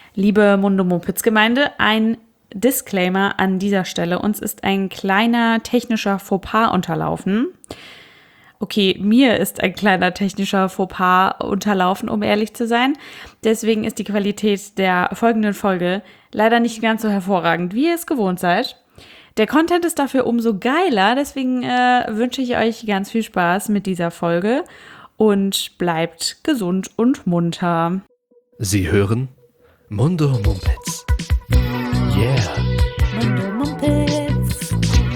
Liebe Mundo-Mumpitz-Gemeinde, ein Disclaimer an dieser Stelle. Uns ist ein kleiner technischer Fauxpas unterlaufen. Okay, mir ist ein kleiner technischer Fauxpas unterlaufen, um ehrlich zu sein. Deswegen ist die Qualität der folgenden Folge leider nicht ganz so hervorragend, wie ihr es gewohnt seid. Der Content ist dafür umso geiler, deswegen wünsche ich euch ganz viel Spaß mit dieser Folge und bleibt gesund und munter. Sie hören Mundo Mumpitz. Yeah. Mundo Mumpitz.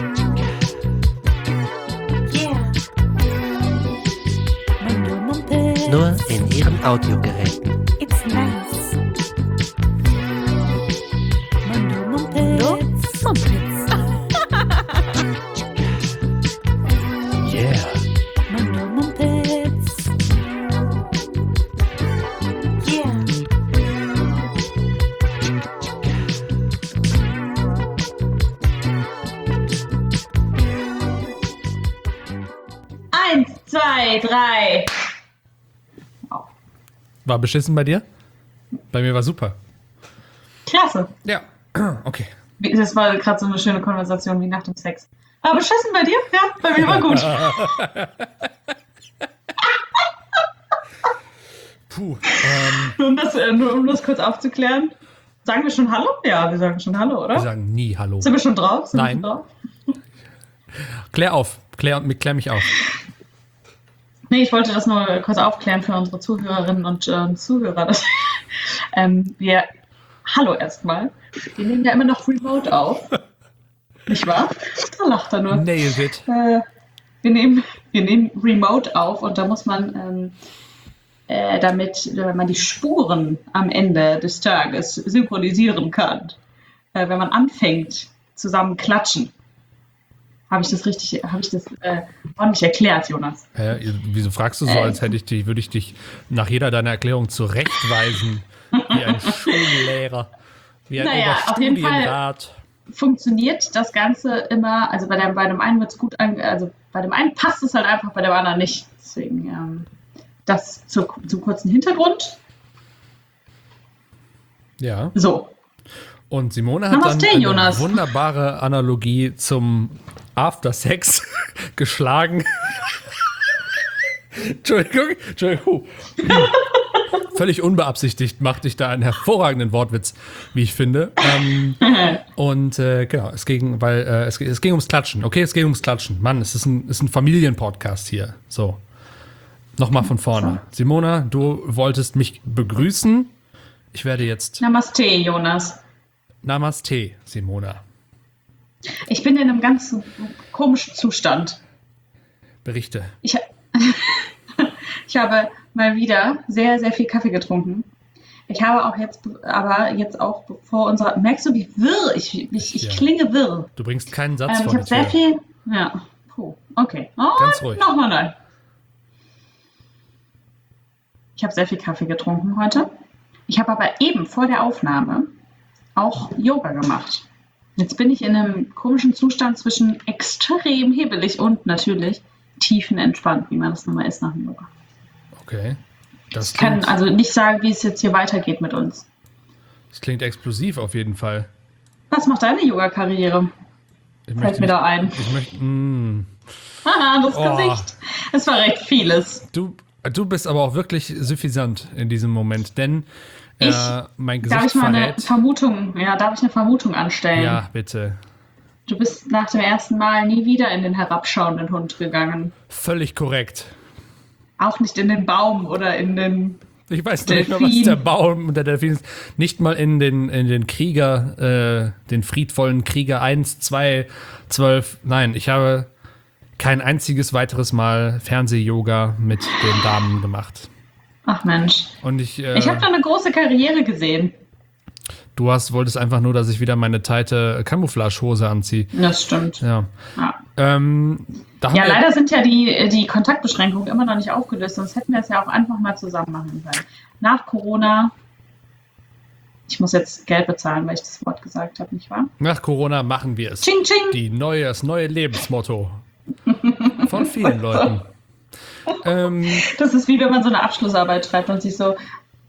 Yeah. Mundo Mumpitz. Nur in Ihren Audiogeräten. It's nice. Mundo Mumpitz. Mumpitz. Yeah. Mundo Mumpitz. Yeah. Eins, zwei, drei. War beschissen bei dir? Bei mir war super. Klasse. Ja, okay. Das war gerade so eine schöne Konversation wie nach dem Sex. Aber beschissen bei dir? Ja, bei mir war gut. Puh. Um das kurz aufzuklären. Sagen wir schon Hallo? Ja, wir sagen schon Hallo, oder? Wir sagen nie Hallo. Sind wir schon drauf? Nein. Klär auf. Klär mich auf. Nee, ich wollte das nur kurz aufklären für unsere Zuhörerinnen und Zuhörer. Hallo erstmal. Wir nehmen ja immer noch remote auf. Nicht wahr? Da lacht er nur. Nailed it. Wir nehmen remote auf und da muss man, wenn man die Spuren am Ende des Tages synchronisieren kann, wenn man anfängt, zusammen klatschen. Habe ich das ordentlich erklärt, Jonas? Wieso fragst du so, als würde ich dich nach jeder deiner Erklärung zurechtweisen, wie ein Schullehrer, wie ein auf jeden Fall Oberstudienrat. funktioniert das Ganze immer, also bei dem einen wird es gut, also bei dem einen passt es halt einfach, bei dem anderen nicht. Deswegen das zum kurzen Hintergrund. Ja. So. Und Simone hat dann eine Jonas. wunderbare Analogie zum After-Sex geschlagen. Entschuldigung. Völlig unbeabsichtigt machte ich da einen hervorragenden Wortwitz, wie ich finde. Genau, es ging ums Klatschen. Okay, es ging ums Klatschen. Mann, es ist ein Familienpodcast hier. So, nochmal von vorne. Simona, du wolltest mich begrüßen. Ich werde jetzt... Namaste, Jonas. Namaste, Simona. Ich bin in einem ganz komischen Zustand. Berichte. Ich habe mal wieder sehr, sehr viel Kaffee getrunken. Ich habe auch jetzt vor unserer... Merkst du, wie wirr ich klinge wirr? Du bringst keinen Satz Ich von habe sehr viel... Ja, okay. Ganz ruhig. Nochmal nein. Ich habe sehr viel Kaffee getrunken heute. Ich habe aber eben vor der Aufnahme auch Yoga gemacht. Jetzt bin ich in einem komischen Zustand zwischen extrem hibbelig und natürlich tiefenentspannt, wie man das nun mal ist nach dem Yoga. Okay. Ich kann also nicht sagen, wie es jetzt hier weitergeht mit uns. Das klingt explosiv auf jeden Fall. Was macht deine Yoga-Karriere? Fällt mir da ein. Das Gesicht. Es war recht vieles. Du bist aber auch wirklich suffisant in diesem Moment, denn mein Gesicht darf ich eine Vermutung anstellen? Ja, bitte. Du bist nach dem ersten Mal nie wieder in den herabschauenden Hund gegangen. Völlig korrekt. Auch nicht in den Baum oder in den Ich weiß nicht mehr, was der Baum und der Delfin ist. Nicht mal in den Krieger, den friedvollen Krieger 1, 2, 12. Nein, ich habe kein einziges weiteres Mal Fernseh-Yoga mit den Damen gemacht. Ach Mensch. Und ich habe da eine große Karriere gesehen. Du wolltest einfach nur, dass ich wieder meine teite Camouflage-Hose anziehe. Das stimmt. Ja. Leider sind ja die Kontaktbeschränkungen immer noch nicht aufgelöst, sonst hätten wir es ja auch einfach mal zusammen machen können. Nach Corona, ich muss jetzt Geld bezahlen, weil ich das Wort gesagt habe, nicht wahr? Nach Corona machen wir es. Ching, ching. Das neue Lebensmotto von vielen Leuten. Das ist wie wenn man so eine Abschlussarbeit schreibt und sich so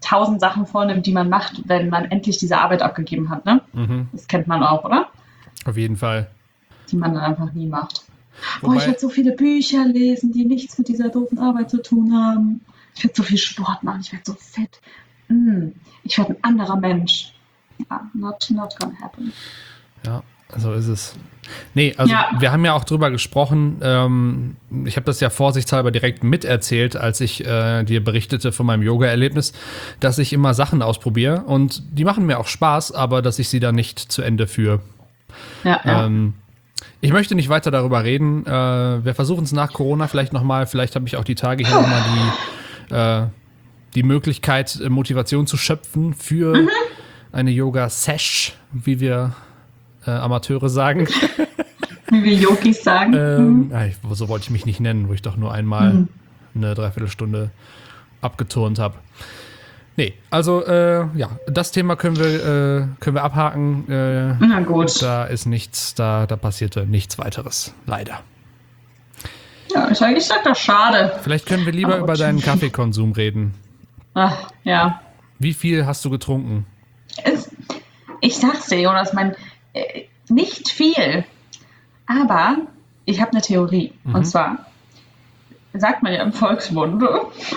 1000 Sachen vornimmt, die man macht, wenn man endlich diese Arbeit abgegeben hat. Ne? Das kennt man auch, oder? Auf jeden Fall. Die man dann einfach nie macht. Wobei- Ich werde so viele Bücher lesen, die nichts mit dieser doofen Arbeit zu tun haben. Ich werde so viel Sport machen, ich werde so fett. Ich werde ein anderer Mensch. Ja, not gonna happen. Ja, so ist es. Nee, also wir haben ja auch drüber gesprochen. Ich habe das ja vorsichtshalber direkt miterzählt, als ich dir berichtete von meinem Yoga-Erlebnis, dass ich immer Sachen ausprobiere und die machen mir auch Spaß, aber dass ich sie dann nicht zu Ende führe. Ja. Ich möchte nicht weiter darüber reden. Wir versuchen es nach Corona vielleicht nochmal. Vielleicht habe ich auch die Tage hier nochmal die Möglichkeit, Motivation zu schöpfen für eine Yoga-Sesh, wie wir Amateure sagen. Wie wir Yogis sagen. So wollte ich mich nicht nennen, wo ich doch nur einmal eine Dreiviertelstunde abgeturnt habe. Nee, also das Thema können wir abhaken. Na gut. Da ist nichts, da passierte nichts weiteres, leider. Ja, ich sag das schade. Vielleicht können wir lieber über deinen Kaffeekonsum reden. Ach, ja. Wie viel hast du getrunken? Ich sag's dir, Jonas, nicht viel. Aber ich habe eine Theorie. Und zwar sagt man ja im Volksmunde,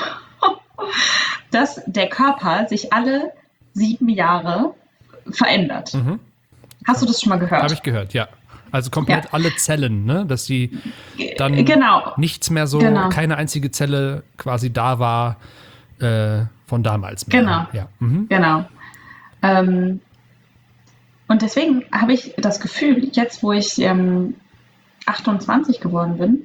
dass der Körper sich alle 7 Jahre verändert. Hast du das schon mal gehört? Habe ich gehört, ja. Also komplett alle Zellen, ne? Dass die dann nichts mehr so, keine einzige Zelle quasi da war von damals mehr. Genau. Ja. Genau. Und deswegen habe ich das Gefühl, jetzt wo ich 28 geworden bin,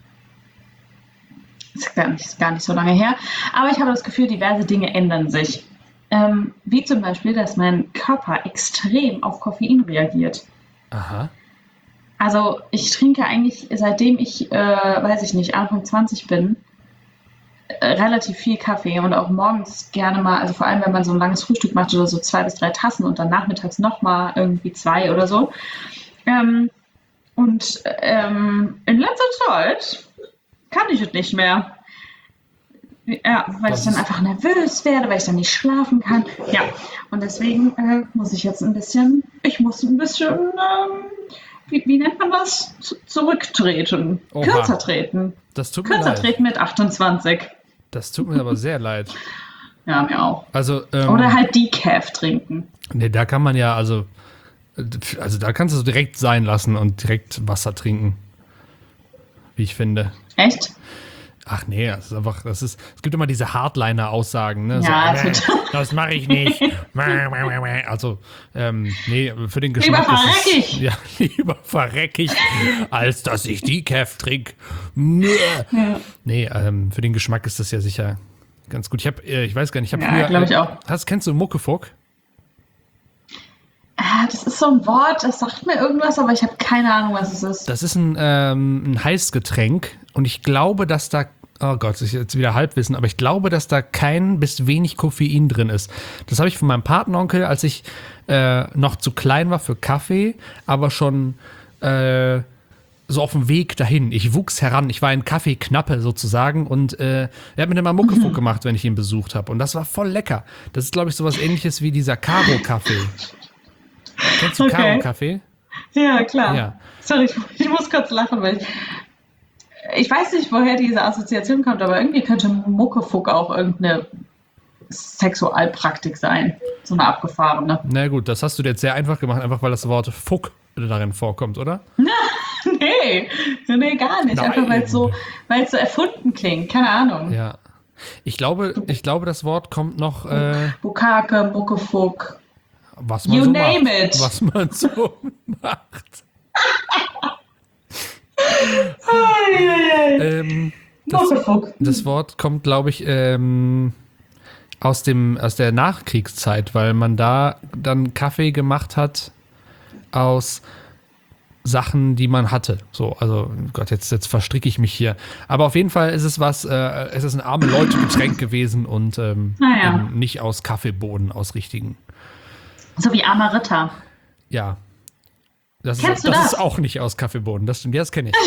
ist gar nicht so lange her, aber ich habe das Gefühl, diverse Dinge ändern sich. Wie zum Beispiel, dass mein Körper extrem auf Koffein reagiert. Aha. Also ich trinke eigentlich, seitdem ich, Anfang 20 bin, relativ viel Kaffee und auch morgens gerne mal, also vor allem, wenn man so ein langes Frühstück macht oder so 2 bis 3 Tassen und dann nachmittags nochmal irgendwie 2 oder so. In letzter Zeit kann ich es nicht mehr. Ja, weil ich dann einfach nervös werde, weil ich dann nicht schlafen kann. Ja, und deswegen muss ich jetzt ein bisschen, wie nennt man das? Zurücktreten. Oha. Kürzer treten. Das tut mir Kürzer leid. treten mit 28. Das tut mir aber sehr leid. Ja, mir auch. Also, Oder halt Decaf trinken. Nee, da kann man ja, also da kannst du es direkt sein lassen und direkt Wasser trinken. Wie ich finde. Echt? Ach nee, das ist einfach, es gibt immer diese Hardliner-Aussagen, ne? Ja, so, total. das mache ich nicht. Also, nee, für den Geschmack Lieber ist verreck es, ich. ja, lieber verreck ich, als dass ich Decaf trinke. Ja. Nee, für den Geschmack ist das ja sicher ganz gut. Ich weiß gar nicht, ich habe Ja, früher, glaube ich auch. kennst du Muckefuck? Das ist so ein Wort, das sagt mir irgendwas, aber ich habe keine Ahnung, was es ist. Das ist ein Heißgetränk und ich glaube, dass da, oh Gott, das ist jetzt wieder Halbwissen, aber ich glaube, dass da kein bis wenig Koffein drin ist. Das habe ich von meinem Patenonkel, als ich noch zu klein war für Kaffee, aber schon so auf dem Weg dahin. Ich wuchs heran, ich war ein Kaffeeknappe sozusagen und er hat mir dann mal Muckefuck gemacht, wenn ich ihn besucht habe und das war voll lecker. Das ist, glaube ich, sowas ähnliches wie dieser Karo-Kaffee. Kennst du Karo-Kaffee? Ja, klar. Ja. Sorry, ich muss kurz lachen, weil ich weiß nicht, woher diese Assoziation kommt, aber irgendwie könnte Muckefuck auch irgendeine Sexualpraktik sein. So eine abgefahrene. Na gut, das hast du dir jetzt sehr einfach gemacht, einfach weil das Wort Fuck darin vorkommt, oder? Nee, gar nicht. Nein. Einfach weil es so erfunden klingt. Keine Ahnung. Ja. Ich glaube, das Wort kommt noch, Bukake, Muckefuck. was man You so name macht. it. Was man so macht. Muckefuck. Das Wort kommt, glaube ich, aus der Nachkriegszeit, weil man da dann Kaffee gemacht hat aus Sachen, die man hatte. So, also Gott, jetzt verstricke ich mich hier. Aber auf jeden Fall ist es es ist ein arme Leute-Getränk gewesen und eben nicht aus Kaffeebohnen, aus richtigen. So wie Amarita. Ja. Das Kennst du das? ist auch nicht aus Kaffeebohnen, das stimmt, das kenne ich.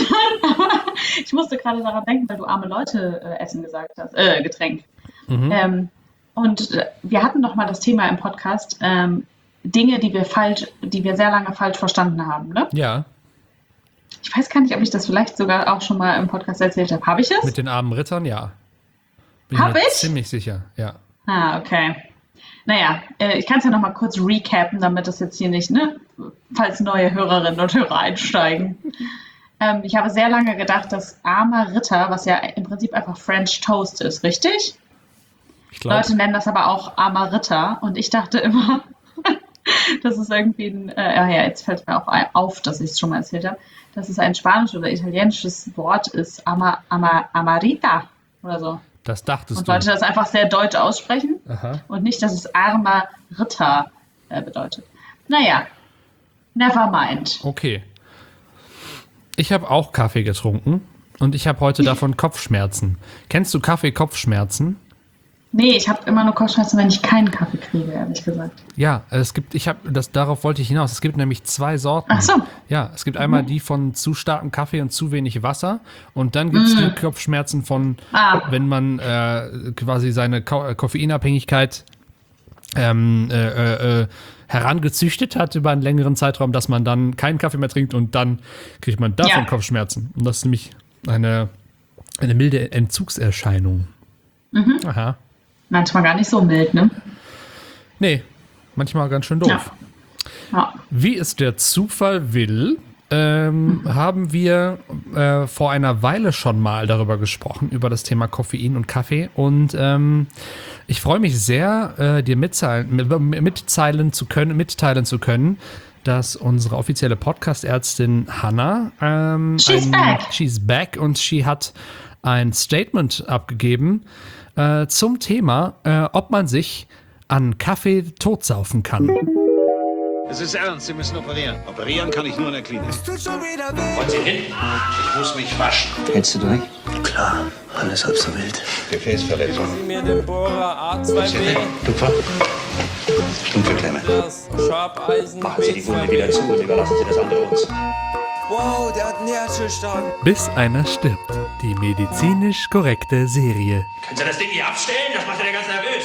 Ich musste gerade daran denken, weil du arme Leute essen gesagt hast, Getränk. Und wir hatten doch mal das Thema im Podcast, Dinge, die wir sehr lange falsch verstanden haben, ne? Ja. Ich weiß gar nicht, ob ich das vielleicht sogar auch schon mal im Podcast erzählt habe. Habe ich es? Mit den armen Rittern, ja. Hab mir ich? Ziemlich sicher, ja. Ah, okay. Naja, ich kann es ja noch mal kurz recappen, damit das jetzt hier nicht, ne, falls neue Hörerinnen und Hörer einsteigen. Ich habe sehr lange gedacht, dass armer Ritter, was ja im Prinzip einfach French Toast ist, richtig? Ich glaube. Leute nennen das aber auch armer Ritter und ich dachte immer, das ist irgendwie jetzt fällt mir auch auf, dass ich es schon mal erzählt habe, dass es ein spanisch oder italienisches Wort ist, Amarita oder so. Das dachtest Und du. Leute das einfach sehr deutsch aussprechen. Aha. Und nicht, dass es armer Ritter bedeutet. Naja, never mind. Okay. Ich habe auch Kaffee getrunken und ich habe heute davon Kopfschmerzen. Kennst du Kaffee-Kopfschmerzen? Nee, ich habe immer nur Kopfschmerzen, wenn ich keinen Kaffee kriege, ehrlich gesagt. Ja, darauf wollte ich hinaus. Es gibt nämlich 2 Sorten. Ach so. Ja, es gibt einmal die von zu starkem Kaffee und zu wenig Wasser. Und dann gibt es die Kopfschmerzen von, wenn man quasi seine Koffeinabhängigkeit herangezüchtet hat über einen längeren Zeitraum, dass man dann keinen Kaffee mehr trinkt und dann kriegt man davon Kopfschmerzen. Und das ist nämlich eine milde Entzugserscheinung. Aha. Manchmal gar nicht so mild, ne? Nee, manchmal ganz schön doof. Ja. Wie es der Zufall will, haben wir vor einer Weile schon mal darüber gesprochen, über das Thema Koffein und Kaffee. Und ich freue mich sehr, dir mitteilen zu können, dass unsere offizielle Podcast-Ärztin Hannah she's back und sie hat ein Statement abgegeben zum Thema, ob man sich an Kaffee totsaufen kann. Es ist ernst, Sie müssen operieren. Operieren kann ich nur in der Klinik. Wollen Sie hin? Ich muss mich waschen. Hältst du durch? Klar, alles halb so wild. Gefäßverletzung. Sie mir den Bohrer A2B, Tupfer. Stumpfe Klemme. das Sharpeisen Machen Sie die Wunde wieder zu und überlassen Sie das andere uns. Wow, der hat einen Herzstillstand. Bis einer stirbt. Die medizinisch korrekte Serie. Können Sie das Ding hier abstellen? Das macht ja ganz nervös.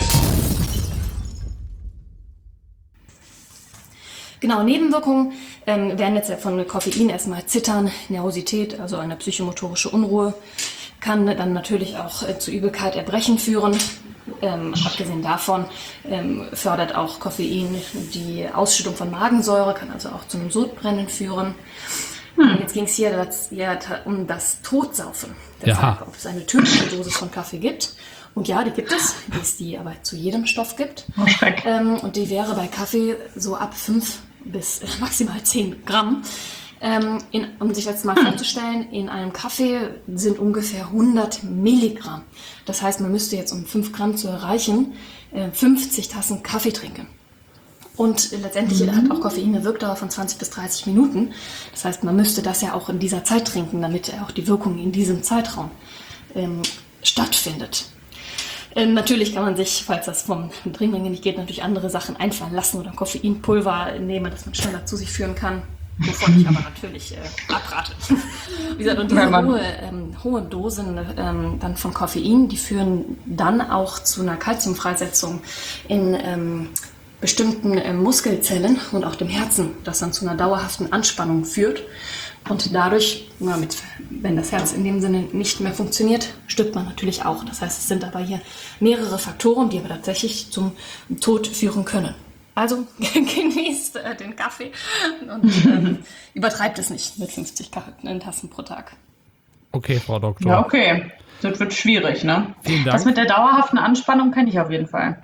Genau, Nebenwirkungen werden jetzt von Koffein erstmal Zittern, Nervosität, also eine psychomotorische Unruhe, kann dann natürlich auch zu Übelkeit, Erbrechen führen. Abgesehen davon fördert auch Koffein die Ausschüttung von Magensäure, kann also auch zu einem Sodbrennen führen. Jetzt ging es hier um das Totsaufen. Der Frage, ob es eine tödliche Dosis von Kaffee gibt. Und ja, die gibt es, wie es die aber zu jedem Stoff gibt. Und die wäre bei Kaffee so ab 5 bis maximal 10 Gramm. Um sich jetzt mal vorzustellen, in einem Kaffee sind ungefähr 100 Milligramm. Das heißt, man müsste jetzt, um 5 Gramm zu erreichen, 50 Tassen Kaffee trinken. Und letztendlich hat auch Koffein eine Wirkdauer von 20 bis 30 Minuten. Das heißt, man müsste das ja auch in dieser Zeit trinken, damit auch die Wirkung in diesem Zeitraum stattfindet. Natürlich kann man sich, falls das vom Trinkmenge nicht geht, natürlich andere Sachen einfallen lassen oder Koffeinpulver nehmen, das man schneller zu sich führen kann. Wovon ich aber natürlich abrate. Wie gesagt, und diese hohe Dosen dann von Koffein, die führen dann auch zu einer Kalziumfreisetzung in bestimmten Muskelzellen und auch dem Herzen, das dann zu einer dauerhaften Anspannung führt. Und dadurch, wenn das Herz in dem Sinne nicht mehr funktioniert, stirbt man natürlich auch. Das heißt, es sind aber hier mehrere Faktoren, die aber tatsächlich zum Tod führen können. Also genießt den Kaffee und übertreibt es nicht mit 50 Tassen pro Tag. Okay, Frau Doktor. Ja, okay. Das wird schwierig, ne? Vielen Dank. Das mit der dauerhaften Anspannung kenne ich auf jeden Fall.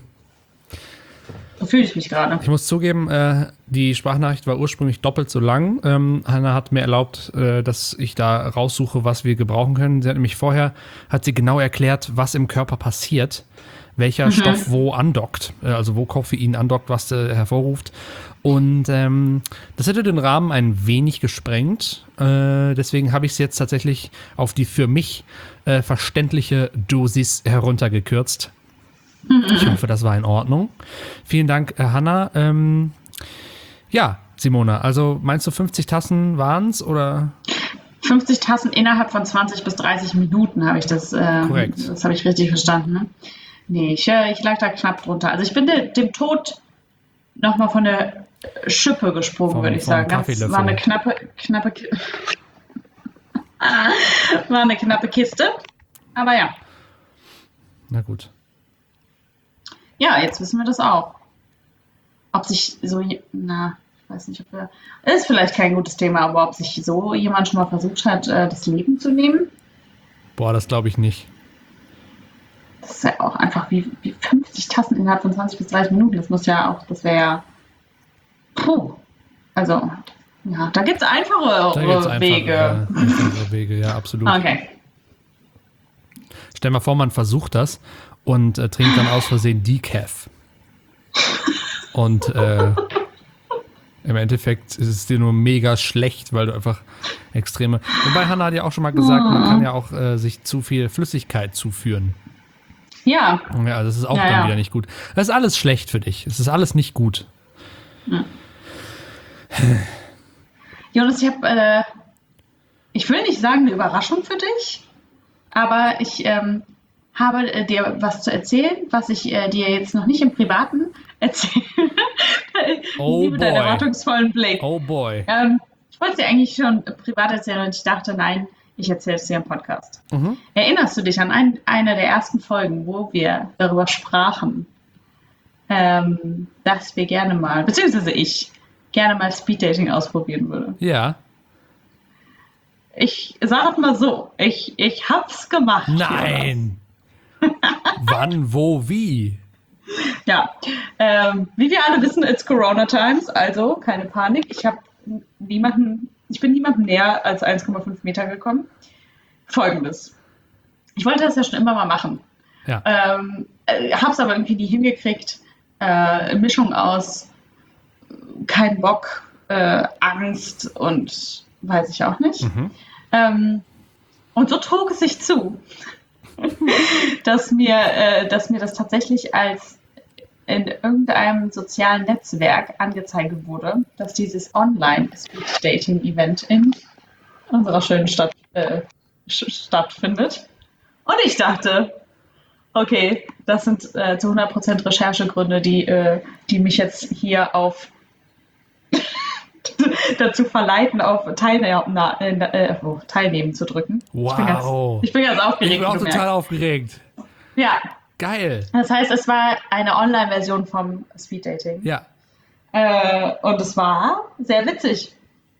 So fühle ich mich gerade. Ich muss zugeben, die Sprachnachricht war ursprünglich doppelt so lang. Hannah hat mir erlaubt, dass ich da raussuche, was wir gebrauchen können. Sie hat nämlich vorher genau erklärt, was im Körper passiert, welcher Stoff wo andockt, also wo Koffein andockt, was hervorruft. Und das hätte den Rahmen ein wenig gesprengt. Deswegen habe ich es jetzt tatsächlich auf die für mich verständliche Dosis heruntergekürzt. Ich hoffe, das war in Ordnung. Vielen Dank, Hannah. Ja, Simona, also meinst du 50 Tassen waren es oder? 50 Tassen innerhalb von 20 bis 30 Minuten habe ich das. Korrekt. Das habe ich richtig verstanden. Ne? Nee, ich lag da knapp drunter. Also ich bin dem Tod nochmal von der Schippe gesprungen, würde ich sagen. Das war eine war eine knappe Kiste. Aber ja. Na gut. Ja, jetzt wissen wir das auch. Ob sich so, ich weiß nicht, ist vielleicht kein gutes Thema, aber ob sich so jemand schon mal versucht hat, das Leben zu nehmen? Boah, das glaube ich nicht. Das ist ja auch einfach wie 50 Tassen innerhalb von 20 bis 30 Minuten. Das wäre ja, also, ja, da gibt es einfache Wege. Einfache Wege, ja, absolut. Okay. Stell mal vor, man versucht das und trinkt dann aus Versehen Decaf. Und im Endeffekt ist es dir nur mega schlecht, weil du einfach extreme... Wobei Hannah hat ja auch schon mal gesagt, man kann ja auch sich zu viel Flüssigkeit zuführen. Ja. Ja, also das ist auch dann wieder nicht gut. Das ist alles schlecht für dich. Es ist alles nicht gut. Ja. Jonas, ich will nicht sagen eine Überraschung für dich, aber ich habe dir was zu erzählen, was ich dir jetzt noch nicht im Privaten erzähle. Oh boy. Deinen erwartungsvollen Blick. Oh boy. Ich wollte es dir eigentlich schon privat erzählen und ich dachte, nein, ich erzähle es dir im Podcast. Mhm. Erinnerst du dich an eine der ersten Folgen, wo wir darüber sprachen, dass wir gerne mal, beziehungsweise ich, gerne mal Speeddating ausprobieren würde? Ja. Ich sage mal so, ich hab's gemacht. Nein! Wann, wo, wie? Ja, wie wir alle wissen, it's Corona Times, also keine Panik. Ich bin niemandem näher als 1,5 Meter gekommen. Folgendes. Ich wollte das ja schon immer mal machen. Ja. Hab's aber irgendwie nie hingekriegt. Mischung aus kein Bock, Angst und weiß ich auch nicht. Mhm. Und so trug es sich zu, dass mir das tatsächlich als in irgendeinem sozialen Netzwerk angezeigt wurde, dass dieses Online-Speed-Dating-Event in unserer schönen Stadt stattfindet. Und ich dachte, okay, das sind zu 100% Recherchegründe, die mich jetzt hier dazu verleiten, auf Teilnehmen zu drücken. Wow. Ich bin ganz aufgeregt. Ich bin auch total aufgeregt. Ja. Geil. Das heißt, es war eine Online-Version vom Speeddating. Ja. Und es war sehr witzig.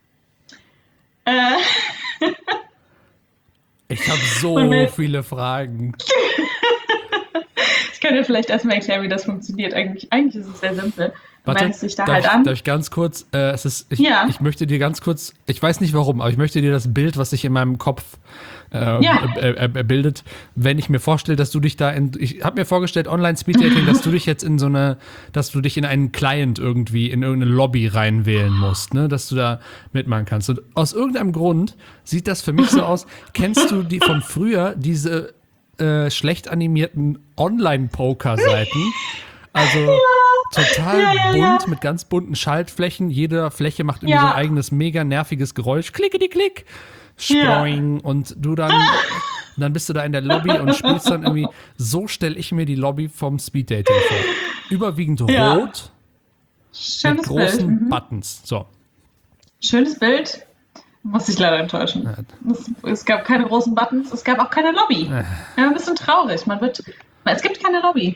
Ich habe so viele Fragen. Ich kann dir vielleicht erstmal erklären, wie das funktioniert. Eigentlich ist es sehr simpel. Du Warte, meldest dich da halt an. Darf ich ganz kurz, ich möchte dir ganz kurz, ich weiß nicht warum, aber ich möchte dir das Bild, was sich in meinem Kopf bildet, wenn ich mir vorstelle, dass du dich ich habe mir vorgestellt, Online-Speeddating, dass du dich jetzt dass du dich in einen Client irgendwie, in irgendeine Lobby reinwählen musst, ne, dass du da mitmachen kannst. Und aus irgendeinem Grund sieht das für mich so aus, kennst du die von früher, diese schlecht animierten Online-Poker-Seiten? Also total bunt, mit ganz bunten Schaltflächen. Jede Fläche macht irgendwie so ein eigenes, mega nerviges Geräusch. Klickety-klick, Sproing. Und du dann bist du da in der Lobby und spielst dann irgendwie, so stelle ich mir die Lobby vom Speeddating vor. Überwiegend rot, Schönes mit großen Bild. Buttons. So. Schönes Bild. Muss ich leider enttäuschen. Es gab keine großen Buttons, es gab auch keine Lobby. Ja, ein bisschen traurig. Es gibt keine Lobby.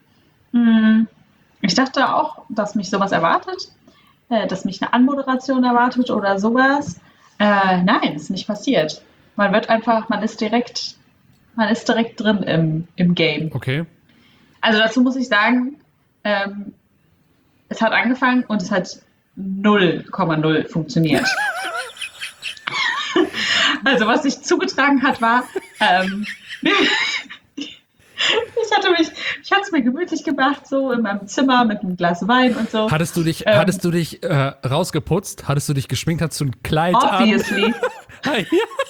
Ich dachte auch, dass mich sowas erwartet, dass mich eine Anmoderation erwartet oder sowas. Nein, ist nicht passiert. Man ist direkt drin im Game. Okay. Also dazu muss ich sagen, es hat angefangen und es hat 0,0 funktioniert. Also was sich zugetragen hat, war, ich hatte es mir gemütlich gemacht, so in meinem Zimmer mit einem Glas Wein und so. Hattest du dich rausgeputzt? Hattest du dich geschminkt? Hattest du ein Kleid Obviously. an?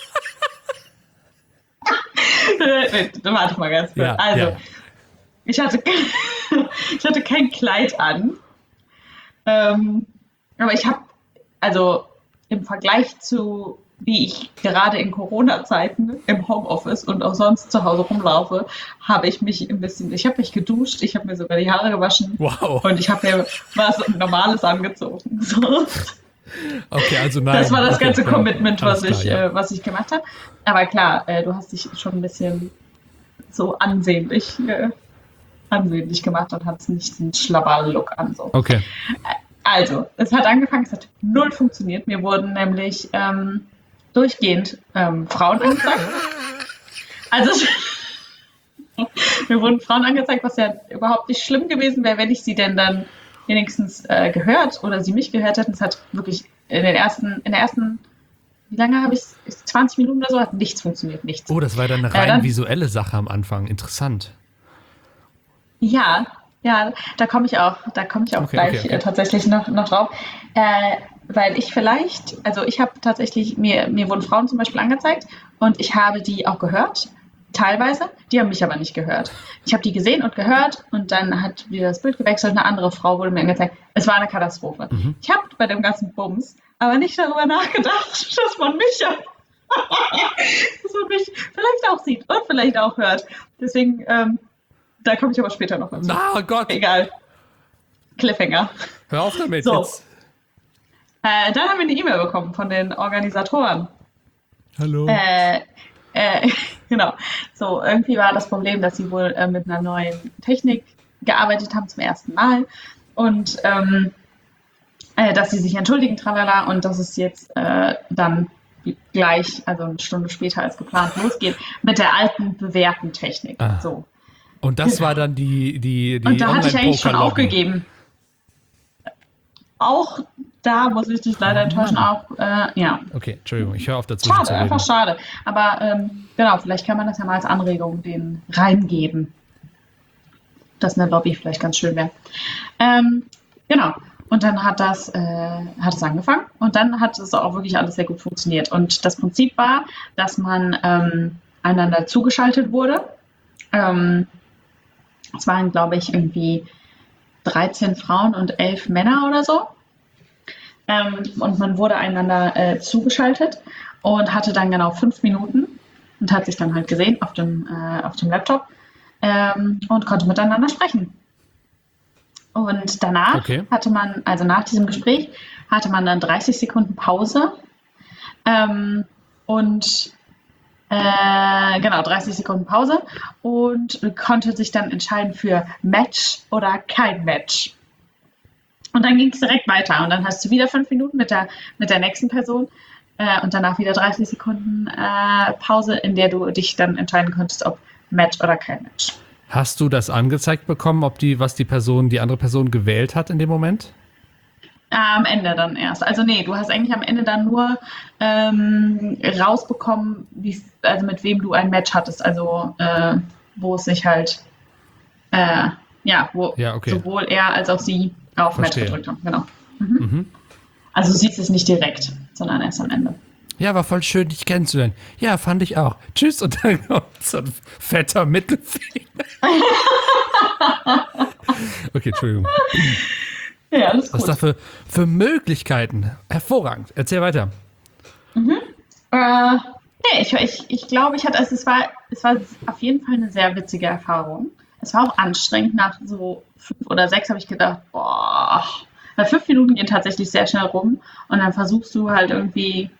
Warte mal ganz kurz. Ich hatte kein Kleid an. Aber ich habe, also im Vergleich zu wie ich gerade in Corona-Zeiten im Homeoffice und auch sonst zu Hause rumlaufe, habe ich mich geduscht, ich habe mir sogar die Haare gewaschen. Wow. Und ich habe mir was Normales angezogen. So. Okay, also nein. Das war das ganze ja. Commitment, Alles klar, ja. was ich gemacht habe. Aber klar, du hast dich schon ein bisschen so ansehnlich gemacht und hattest nicht den Schlabberl-Look an. So. Okay. Also, es hat angefangen, es hat null funktioniert. Mir wurden nämlich durchgehend Frauen angezeigt. Also, mir wurden Frauen angezeigt, was ja überhaupt nicht schlimm gewesen wäre, wenn ich sie denn dann wenigstens gehört oder sie mich gehört hätten. Es hat wirklich in der ersten, wie lange habe ich es? 20 Minuten oder so, hat nichts funktioniert, nichts. Oh, das war dann eine rein visuelle Sache am Anfang. Interessant. Ja, da komme ich auch gleich tatsächlich noch drauf. Weil ich habe tatsächlich, mir wurden Frauen zum Beispiel angezeigt und ich habe die auch gehört, teilweise, die haben mich aber nicht gehört. Ich habe die gesehen und gehört und dann hat wieder das Bild gewechselt, eine andere Frau wurde mir angezeigt. Es war eine Katastrophe. Mhm. Ich habe bei dem ganzen Bums aber nicht darüber nachgedacht, dass man mich vielleicht auch sieht und vielleicht auch hört. Deswegen, da komme ich aber später noch dazu. Na Gott. Egal. Cliffhanger. Hör auf damit So. jetzt. Dann haben wir eine E-Mail bekommen von den Organisatoren. Hallo. Genau. So, irgendwie war das Problem, dass sie wohl mit einer neuen Technik gearbeitet haben zum ersten Mal und dass sie sich entschuldigen, tralala, und dass es jetzt dann gleich, also eine Stunde später als geplant, losgeht mit der alten bewährten Technik. Ah. So. Und das war dann die Und da hatte ich eigentlich schon Online-Poker-Lobby. aufgegeben. Auch da muss ich dich leider enttäuschen, auch, ja. Okay, Entschuldigung, ich höre auf dazwischen Schade, zu reden. einfach schade. Aber genau, vielleicht kann man das ja mal als Anregung denen reingeben. Dass eine Lobby vielleicht ganz schön wäre. Genau. Und dann hat es angefangen und dann hat es auch wirklich alles sehr gut funktioniert. Und das Prinzip war, dass man einander zugeschaltet wurde. Es waren, glaube ich, irgendwie 13 Frauen und 11 Männer oder so. Und man wurde einander zugeschaltet und hatte dann genau 5 Minuten und hat sich dann halt gesehen auf dem Laptop und konnte miteinander sprechen. Und danach hatte man, also nach diesem Gespräch, hatte man dann 30 Sekunden Pause und 30 Sekunden Pause und konnte sich dann entscheiden für Match oder kein Match. Und dann ging es direkt weiter und dann hast du wieder 5 Minuten mit der nächsten Person und danach wieder 30 Sekunden Pause, in der du dich dann entscheiden konntest, ob Match oder kein Match. Hast du das angezeigt bekommen, was die andere Person gewählt hat in dem Moment? Am Ende dann erst. Also nee, du hast eigentlich am Ende dann nur rausbekommen, mit wem du ein Match hattest. Also wo es sich halt, sowohl er als auch sie auf Match gedrückt haben. Genau. Mhm. Also du siehst es nicht direkt, sondern erst am Ende. Ja, war voll schön, dich kennenzulernen. Ja, fand ich auch. Tschüss und dann kommt so ein fetter Mittelfinger. Okay, Entschuldigung. Ja, alles gut. Was da für Möglichkeiten? Hervorragend. Erzähl weiter. Ich glaube, es war auf jeden Fall eine sehr witzige Erfahrung. Es war auch anstrengend. Nach so 5 oder 6 habe ich gedacht, boah, weil 5 Minuten gehen tatsächlich sehr schnell rum und dann versuchst du halt irgendwie,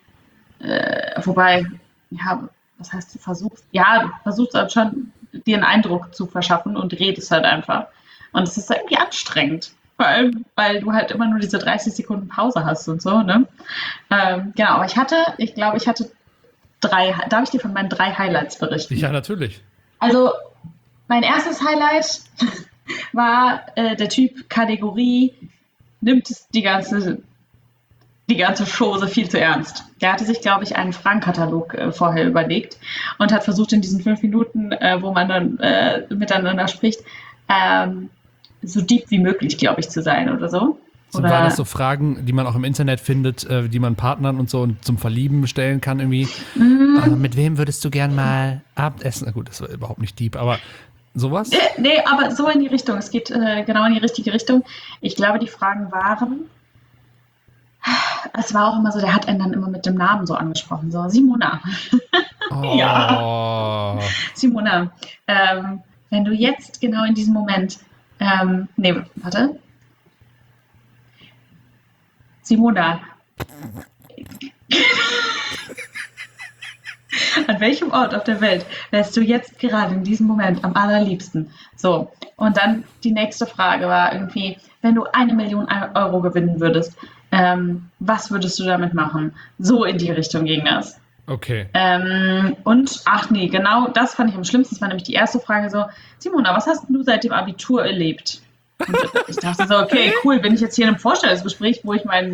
was heißt du versuchst? Ja, du versuchst halt schon, dir einen Eindruck zu verschaffen und redest halt einfach. Und es ist irgendwie anstrengend. Vor allem, weil du halt immer nur diese 30 Sekunden Pause hast und so, ne? Genau, aber ich hatte 3, darf ich dir von meinen 3 Highlights berichten? Ja, natürlich. Also, mein erstes Highlight war der Typ Kategorie, nimmt die ganze Chose viel zu ernst. Der hatte sich, glaube ich, einen Fragenkatalog vorher überlegt und hat versucht, in diesen 5 Minuten, wo man dann miteinander spricht, so deep wie möglich, glaube ich, zu sein oder so. Oder waren das so Fragen, die man auch im Internet findet, die man Partnern und so und zum Verlieben stellen kann irgendwie? Mit wem würdest du gern mal Abendessen? Na gut, das war überhaupt nicht deep, aber sowas? Nee, aber so in die Richtung. Es geht genau in die richtige Richtung. Ich glaube, die Fragen waren, Es war auch immer so, der hat einen dann immer mit dem Namen so angesprochen, so Simona. Oh. Simona, wenn du jetzt genau in diesem Moment, warte. Simona, an welchem Ort auf der Welt wärst du jetzt gerade in diesem Moment am allerliebsten? So, und dann die nächste Frage war irgendwie, wenn du 1 Million Euro gewinnen würdest, was würdest du damit machen? So in die Richtung ging das. Okay. Genau das fand ich am schlimmsten. Das war nämlich die erste Frage so, Simona, was hast du seit dem Abitur erlebt? Und ich dachte so, okay, cool, bin ich jetzt hier in einem Vorstellungsgespräch, wo ich meinen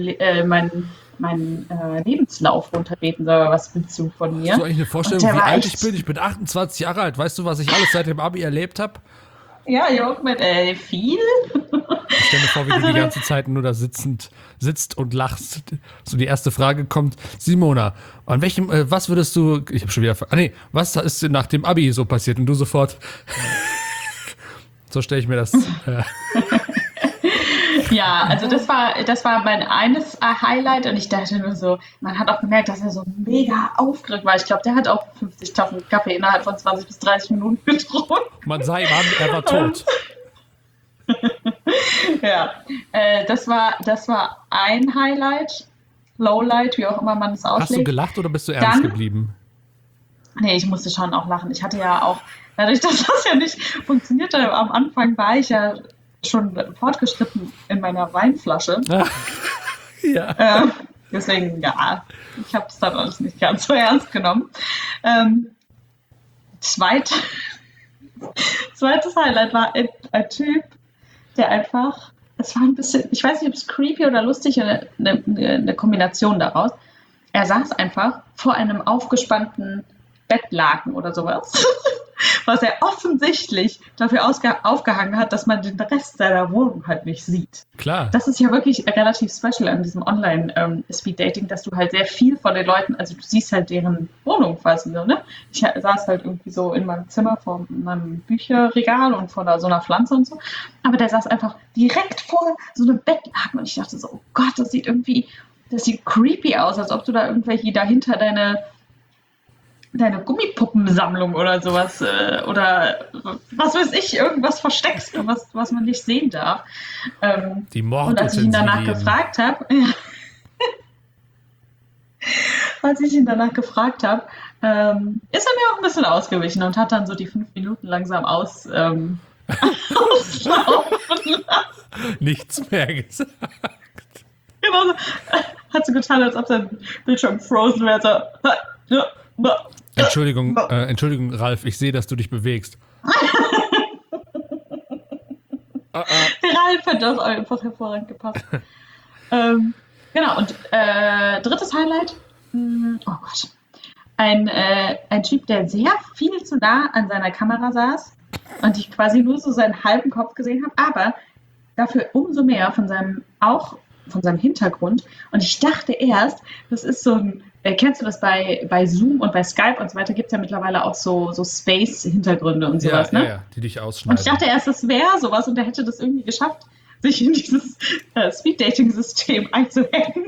Lebenslauf runterbeten soll, was willst du von mir? Hast du eigentlich eine Vorstellung, wie alt ich bin? Ich bin 28 Jahre alt. Weißt du, was ich alles seit dem Abi erlebt habe? Ja, Jörg, mit viel. Ich stelle mir vor, wie du die ganze Zeit nur da sitzt und lachst. So die erste Frage kommt, Simona, an welchem, was würdest du, ich habe schon wieder, was ist denn nach dem Abi so passiert? Und du sofort, so stelle ich mir das. Ja, also das war mein eines Highlight und ich dachte nur so, man hat auch gemerkt, dass er so mega aufgeregt war. Ich glaube, der hat auch 50 Tassen Kaffee innerhalb von 20 bis 30 Minuten getrunken. Man sah ihm an, er war tot. Ja, das war ein Highlight, Lowlight, wie auch immer man es auslegt. Hast du gelacht oder bist du ernst geblieben? Nee, ich musste schon auch lachen. Ich hatte ja auch, dadurch, dass das ja nicht funktionierte, am Anfang war ich ja schon fortgeschritten in meiner Weinflasche. Ja. Deswegen, ja, ich habe es dann alles nicht ganz so ernst genommen. Zweites Highlight war ein Typ, der einfach, es war ein bisschen, ich weiß nicht, ob es creepy oder lustig oder eine Kombination daraus. Er saß einfach vor einem aufgespannten Bettlaken oder sowas, was er offensichtlich dafür aufgehangen hat, dass man den Rest seiner Wohnung halt nicht sieht. Klar. Das ist ja wirklich relativ special an diesem Online-Speed-Dating, dass du halt sehr viel von den Leuten, also du siehst halt deren Wohnung quasi so, ne? Ich saß halt irgendwie so in meinem Zimmer vor meinem Bücherregal und vor so einer Pflanze und so, aber der saß einfach direkt vor so einem Bettlaken und ich dachte so, oh Gott, das sieht creepy aus, als ob du da irgendwelche dahinter deine Gummipuppensammlung oder sowas oder was weiß ich, irgendwas versteckst, was man nicht sehen darf. Die und als ich ihn danach gefragt habe, ist er mir auch ein bisschen ausgewichen und hat dann so die 5 Minuten langsam auslaufen lassen. Nichts mehr gesagt. Genau so. Hat so getan, als ob sein Bildschirm frozen wäre. So. Entschuldigung, Ralf, ich sehe, dass du dich bewegst. Ralf hat das einfach hervorragend gepasst. Genau, und drittes Highlight. Oh Gott. Ein Typ, der sehr viel zu nah an seiner Kamera saß und ich quasi nur so seinen halben Kopf gesehen habe, aber dafür umso mehr von seinem Hintergrund. Und ich dachte erst, das ist so ein, kennst du das bei Zoom und bei Skype und so weiter, gibt es ja mittlerweile auch so Space-Hintergründe und sowas, ne? Ja, die dich ausschneiden. Und ich dachte erst, das wäre sowas und der hätte das irgendwie geschafft, sich in dieses Speed-Dating-System einzuhängen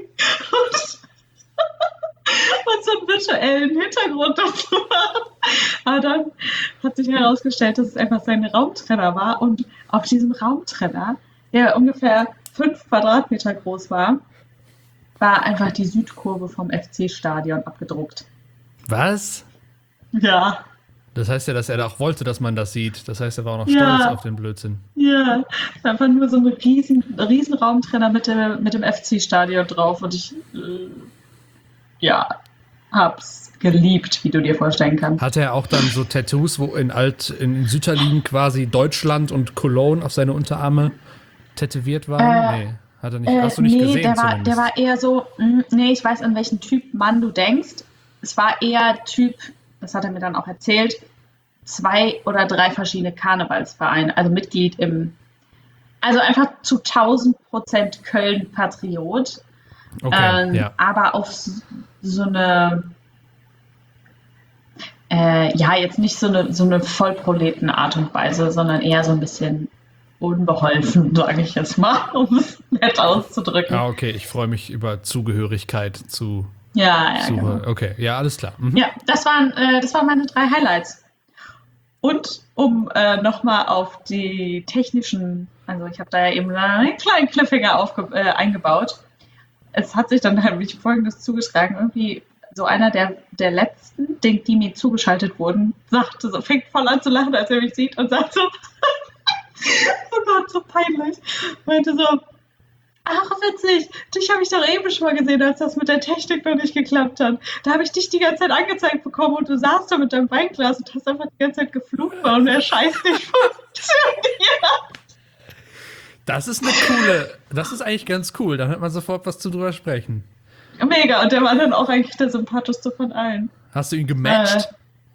und so einen virtuellen Hintergrund dazu machen. Aber dann hat sich herausgestellt, dass es einfach sein Raumtrenner war und auf diesem Raumtrenner, der ungefähr 5 Quadratmeter groß war einfach die Südkurve vom FC-Stadion abgedruckt. Was? Ja. Das heißt ja, dass er auch wollte, dass man das sieht. Das heißt, er war auch noch stolz auf den Blödsinn. Ja, einfach nur so ein riesen Raumtrenner mit dem FC-Stadion drauf und ich hab's geliebt, wie du dir vorstellen kannst. Hatte er auch dann so Tattoos, wo in Sütterlin quasi Deutschland und Cologne auf seine Unterarme tätowiert waren? Nee, hat er nicht. Hast du nicht gesehen der war eher so, ich weiß, an welchen Typ Mann du denkst. Es war eher Typ, das hat er mir dann auch erzählt, 2 oder 3 verschiedene Karnevalsvereine, also Mitglied also einfach zu 1000% Köln-Patriot. Okay, aber auf so eine, jetzt nicht so eine Vollproleten-Art und Weise, sondern eher so ein bisschen unbeholfen, sage ich jetzt mal, um es nett auszudrücken. Ah, okay, ich freue mich über Zugehörigkeit zu Ja, Suche. genau. Okay, ja, alles klar. Mhm. Ja, das waren meine 3 Highlights. Und um nochmal auf die technischen, also ich habe da ja eben einen kleinen Cliffhanger eingebaut. Es hat sich dann nämlich Folgendes zugetragen. Irgendwie so einer der letzten, die mir zugeschaltet wurden, sagte so, fängt voll an zu lachen, als er mich sieht und sagt so, oh Gott, so peinlich, meinte so, ach witzig, dich habe ich doch eben schon mal gesehen, als das mit der Technik noch nicht geklappt hat. Da habe ich dich die ganze Zeit angezeigt bekommen und du saßt da mit deinem Weinglas und hast einfach die ganze Zeit geflucht, warum der Scheiß nicht funktioniert. Das ist das ist eigentlich ganz cool. Da hat man sofort was zu drüber sprechen. Mega, und der war dann auch eigentlich der sympathischste von allen. Hast du ihn gematcht?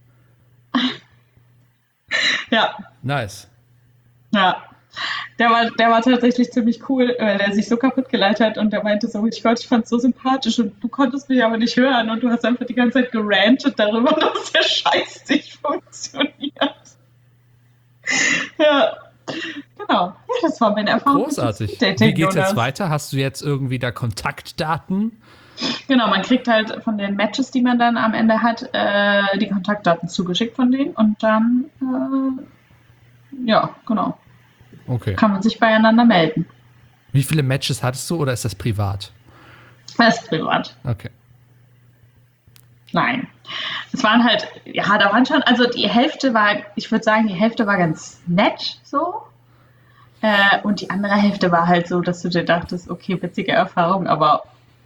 Ja. Nice. Ja. Der war tatsächlich ziemlich cool, weil der sich so kaputt geleitet hat und der meinte so, ich fand's so sympathisch und du konntest mich aber nicht hören und du hast einfach die ganze Zeit gerantet darüber, dass der Scheiß nicht funktioniert. Ja, genau. Ja, das war meine Erfahrung. Großartig. Dating, Wie geht's jetzt Jonas. weiter? Hast du jetzt irgendwie da Kontaktdaten? Genau, man kriegt halt von den Matches, die man dann am Ende hat, die Kontaktdaten zugeschickt von denen und dann, ja, genau, Okay. kann man sich beieinander melden. Wie viele Matches hattest du oder ist das privat? Das ist privat. Okay. Nein. Es waren halt, ja, da waren schon, also die Hälfte war, ich würde sagen, die Hälfte war ganz nett so. Und die andere Hälfte war halt so, dass du dir dachtest, okay, witzige Erfahrung, aber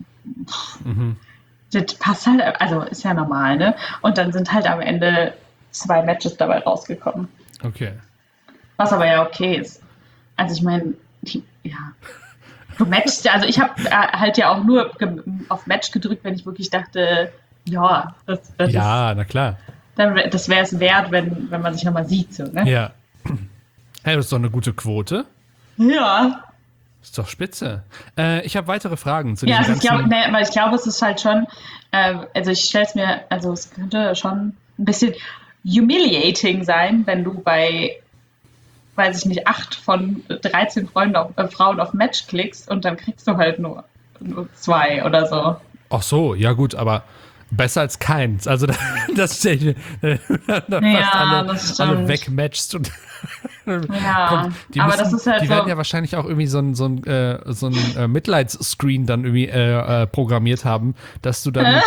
das passt halt, also ist ja normal, ne? Und dann sind halt am Ende 2 Matches dabei rausgekommen. Okay. Was aber ja okay ist. Also ich meine, ja. Du matchst ja, also ich habe halt ja auch nur auf Match gedrückt, wenn ich wirklich dachte, ja, das Ja, na klar. ist, das wäre es wert, wenn man sich nochmal sieht. So, ne? Ja. Hey, das ist doch eine gute Quote. Ja. Ist doch spitze. Ich habe weitere Fragen zu Ja, diesem also ganzen... weil ich glaube, es ist halt schon, also ich stelle es mir, also es könnte schon ein bisschen humiliating sein, wenn du bei, weiß ich nicht, 8 von 13 Frauen auf Match klickst und dann kriegst du halt nur 2 oder so. Ach so, ja gut, aber besser als keins. Also das stelle ich fast das alle stimmt. wegmatchst und Ja, aber das ist halt die so. werden ja wahrscheinlich auch irgendwie so ein Mitleidsscreen dann irgendwie programmiert haben, dass du dann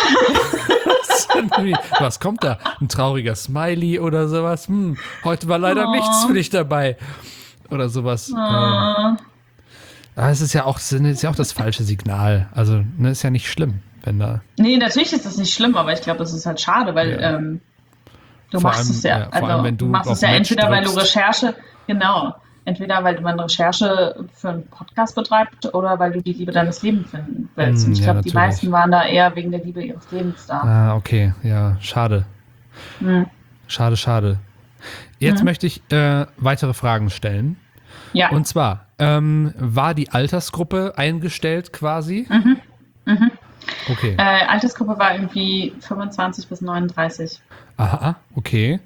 was kommt da? Ein trauriger Smiley oder sowas? Heute war leider nichts für dich dabei. Oder sowas. Aber es ist ja auch das falsche Signal. Also, ne, ist ja nicht schlimm, wenn da. Nee, natürlich ist das nicht schlimm, aber ich glaube, das ist halt schade, weil du Vor machst allem, es ja. ja, vor allem, wenn du machst auf es ja Match entweder, weil du drückst. Recherche, genau, entweder weil man Recherche für einen Podcast betreibt oder weil du die Liebe deines Lebens finden willst. Und ich Ja, glaube, die natürlich. meisten waren da eher wegen der Liebe ihres Lebens da. Ah, okay, ja, schade. Schade. Jetzt möchte ich weitere Fragen stellen. Ja. Und zwar, war die Altersgruppe eingestellt quasi? Okay. Altersgruppe war irgendwie 25 bis 39. Aha, okay.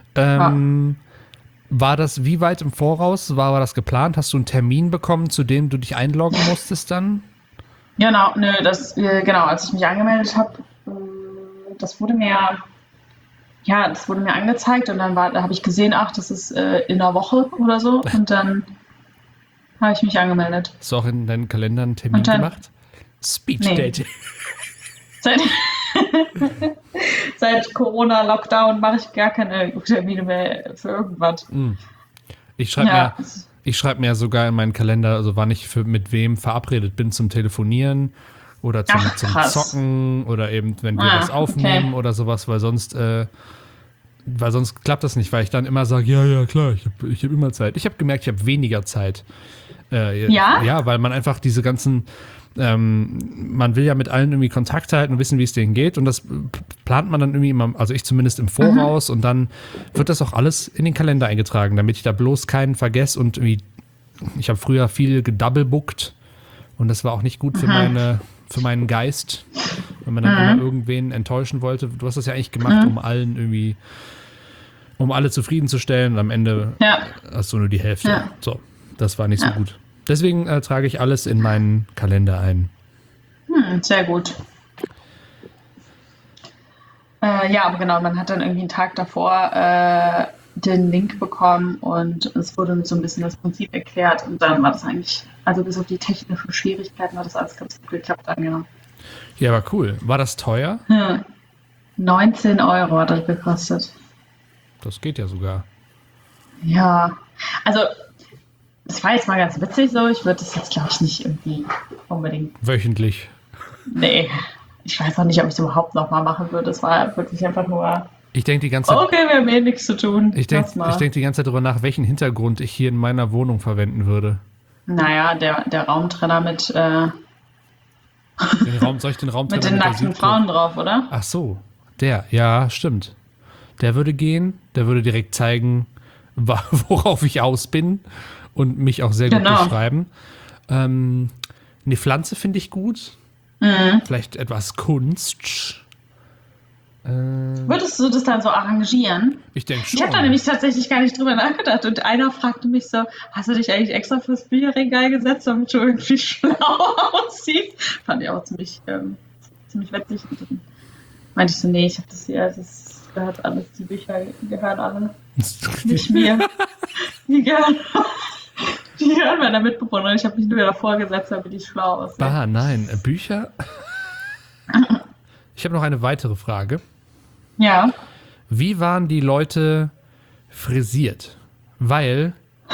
War das wie weit im Voraus? War das geplant? Hast du einen Termin bekommen, zu dem du dich einloggen musstest dann? Genau, genau, als ich mich angemeldet habe, das wurde mir angezeigt und dann da habe ich gesehen, ach, das ist in einer Woche oder so und dann habe ich mich angemeldet. Hast du auch in deinen Kalender einen Termin Und dann- gemacht? Speech Nee. Dating. Seit Corona-Lockdown mache ich gar keine Termine mehr für irgendwas. Ich schreibe Ja. mir sogar in meinen Kalender, also wann ich mit wem verabredet bin zum Telefonieren oder zum krass. Zocken oder eben, wenn wir Ah, was aufnehmen oder sowas, weil sonst klappt das nicht, weil ich dann immer sage, ja, klar, ich hab immer Zeit. Ich habe gemerkt, ich habe weniger Zeit. Ja? Ja, weil man einfach diese ganzen, man will ja mit allen irgendwie Kontakt halten und wissen, wie es denen geht und das plant man dann irgendwie immer, also ich zumindest im Voraus und dann wird das auch alles in den Kalender eingetragen, damit ich da bloß keinen vergesse und irgendwie, ich habe früher viel gedoublebookt und das war auch nicht gut für meinen Geist, wenn man dann immer irgendwen enttäuschen wollte. Du hast das ja eigentlich gemacht, um alle zufriedenzustellen und am Ende hast du nur die Hälfte. Ja. So. das war nicht so gut. Deswegen trage ich alles in meinen Kalender ein. Sehr gut. Ja, aber genau, man hat dann irgendwie einen Tag davor den Link bekommen und es wurde mit so ein bisschen das Prinzip erklärt und dann war das eigentlich, also bis auf die technischen Schwierigkeiten hat das alles ganz gut geklappt dann, genau. Ja, aber cool. War das teuer? 19 Euro hat das gekostet. Das geht ja sogar. Ja, also das war jetzt mal ganz witzig so. Ich würde das jetzt, glaube ich, nicht irgendwie unbedingt. Wöchentlich. Nee, ich weiß auch nicht, ob ich es überhaupt nochmal machen würde. Es war wirklich einfach nur. Ich denke die ganze Zeit. Okay, wir haben eh nichts zu tun. Ich denk die ganze Zeit darüber nach, welchen Hintergrund ich hier in meiner Wohnung verwenden würde. Naja, der Raumtrenner mit. Soll ich den Raumtrenner mit den nackten Frauen drauf, oder? Ach so, ja, stimmt. Der würde gehen, der würde direkt zeigen, worauf ich aus bin und mich auch sehr gut beschreiben. Eine Pflanze finde ich gut. Vielleicht etwas Kunst. Würdest du das dann so arrangieren? Ich denke schon. Ich habe da nämlich tatsächlich gar nicht drüber nachgedacht und einer fragte mich so, hast du dich eigentlich extra fürs Bücherregal gesetzt, damit du irgendwie schlau aussiehst? Fand ich auch ziemlich witzig. Und dann meinte ich so, nee, ich habe das hier, das gehört alles, die Bücher gehören alle nicht mir. Die gehören meiner Mitbewohnerin. Ich habe mich nur davor gesetzt, damit ich schlau aussehe. Nein, Bücher? Ich habe noch eine weitere Frage. Ja. Wie waren die Leute frisiert? Weil,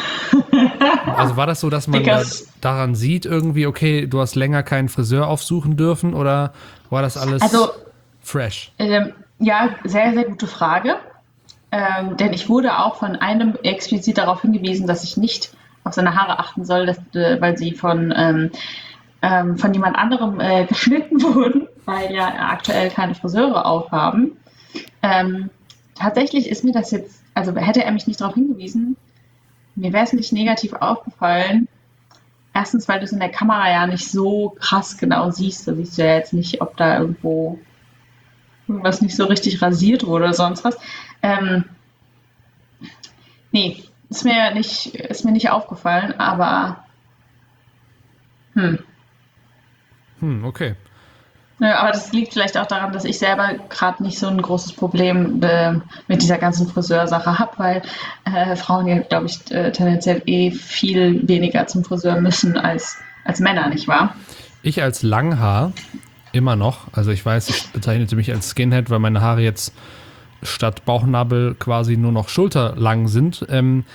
also war das so, dass man daran sieht irgendwie, okay, du hast länger keinen Friseur aufsuchen dürfen oder war das alles fresh? Ja, sehr, sehr gute Frage. Denn ich wurde auch von einem explizit darauf hingewiesen, dass ich nicht auf seine Haare achten soll, weil sie von jemand anderem geschnitten wurden, weil ja aktuell keine Friseure aufhaben. Tatsächlich ist mir das jetzt, also hätte er mich nicht darauf hingewiesen, mir wäre es nicht negativ aufgefallen. Erstens, weil du es in der Kamera ja nicht so krass genau siehst. Da siehst du ja jetzt nicht, ob da irgendwo irgendwas nicht so richtig rasiert wurde oder sonst was. Nee, ist mir nicht aufgefallen, aber Okay. Ja, aber das liegt vielleicht auch daran, dass ich selber gerade nicht so ein großes Problem mit dieser ganzen Friseursache habe, weil Frauen ja, glaube ich, tendenziell viel weniger zum Friseur müssen als Männer, nicht wahr? Ich als Langhaar immer noch, also ich weiß, ich bezeichnete mich als Skinhead, weil meine Haare jetzt statt Bauchnabel quasi nur noch schulterlang sind.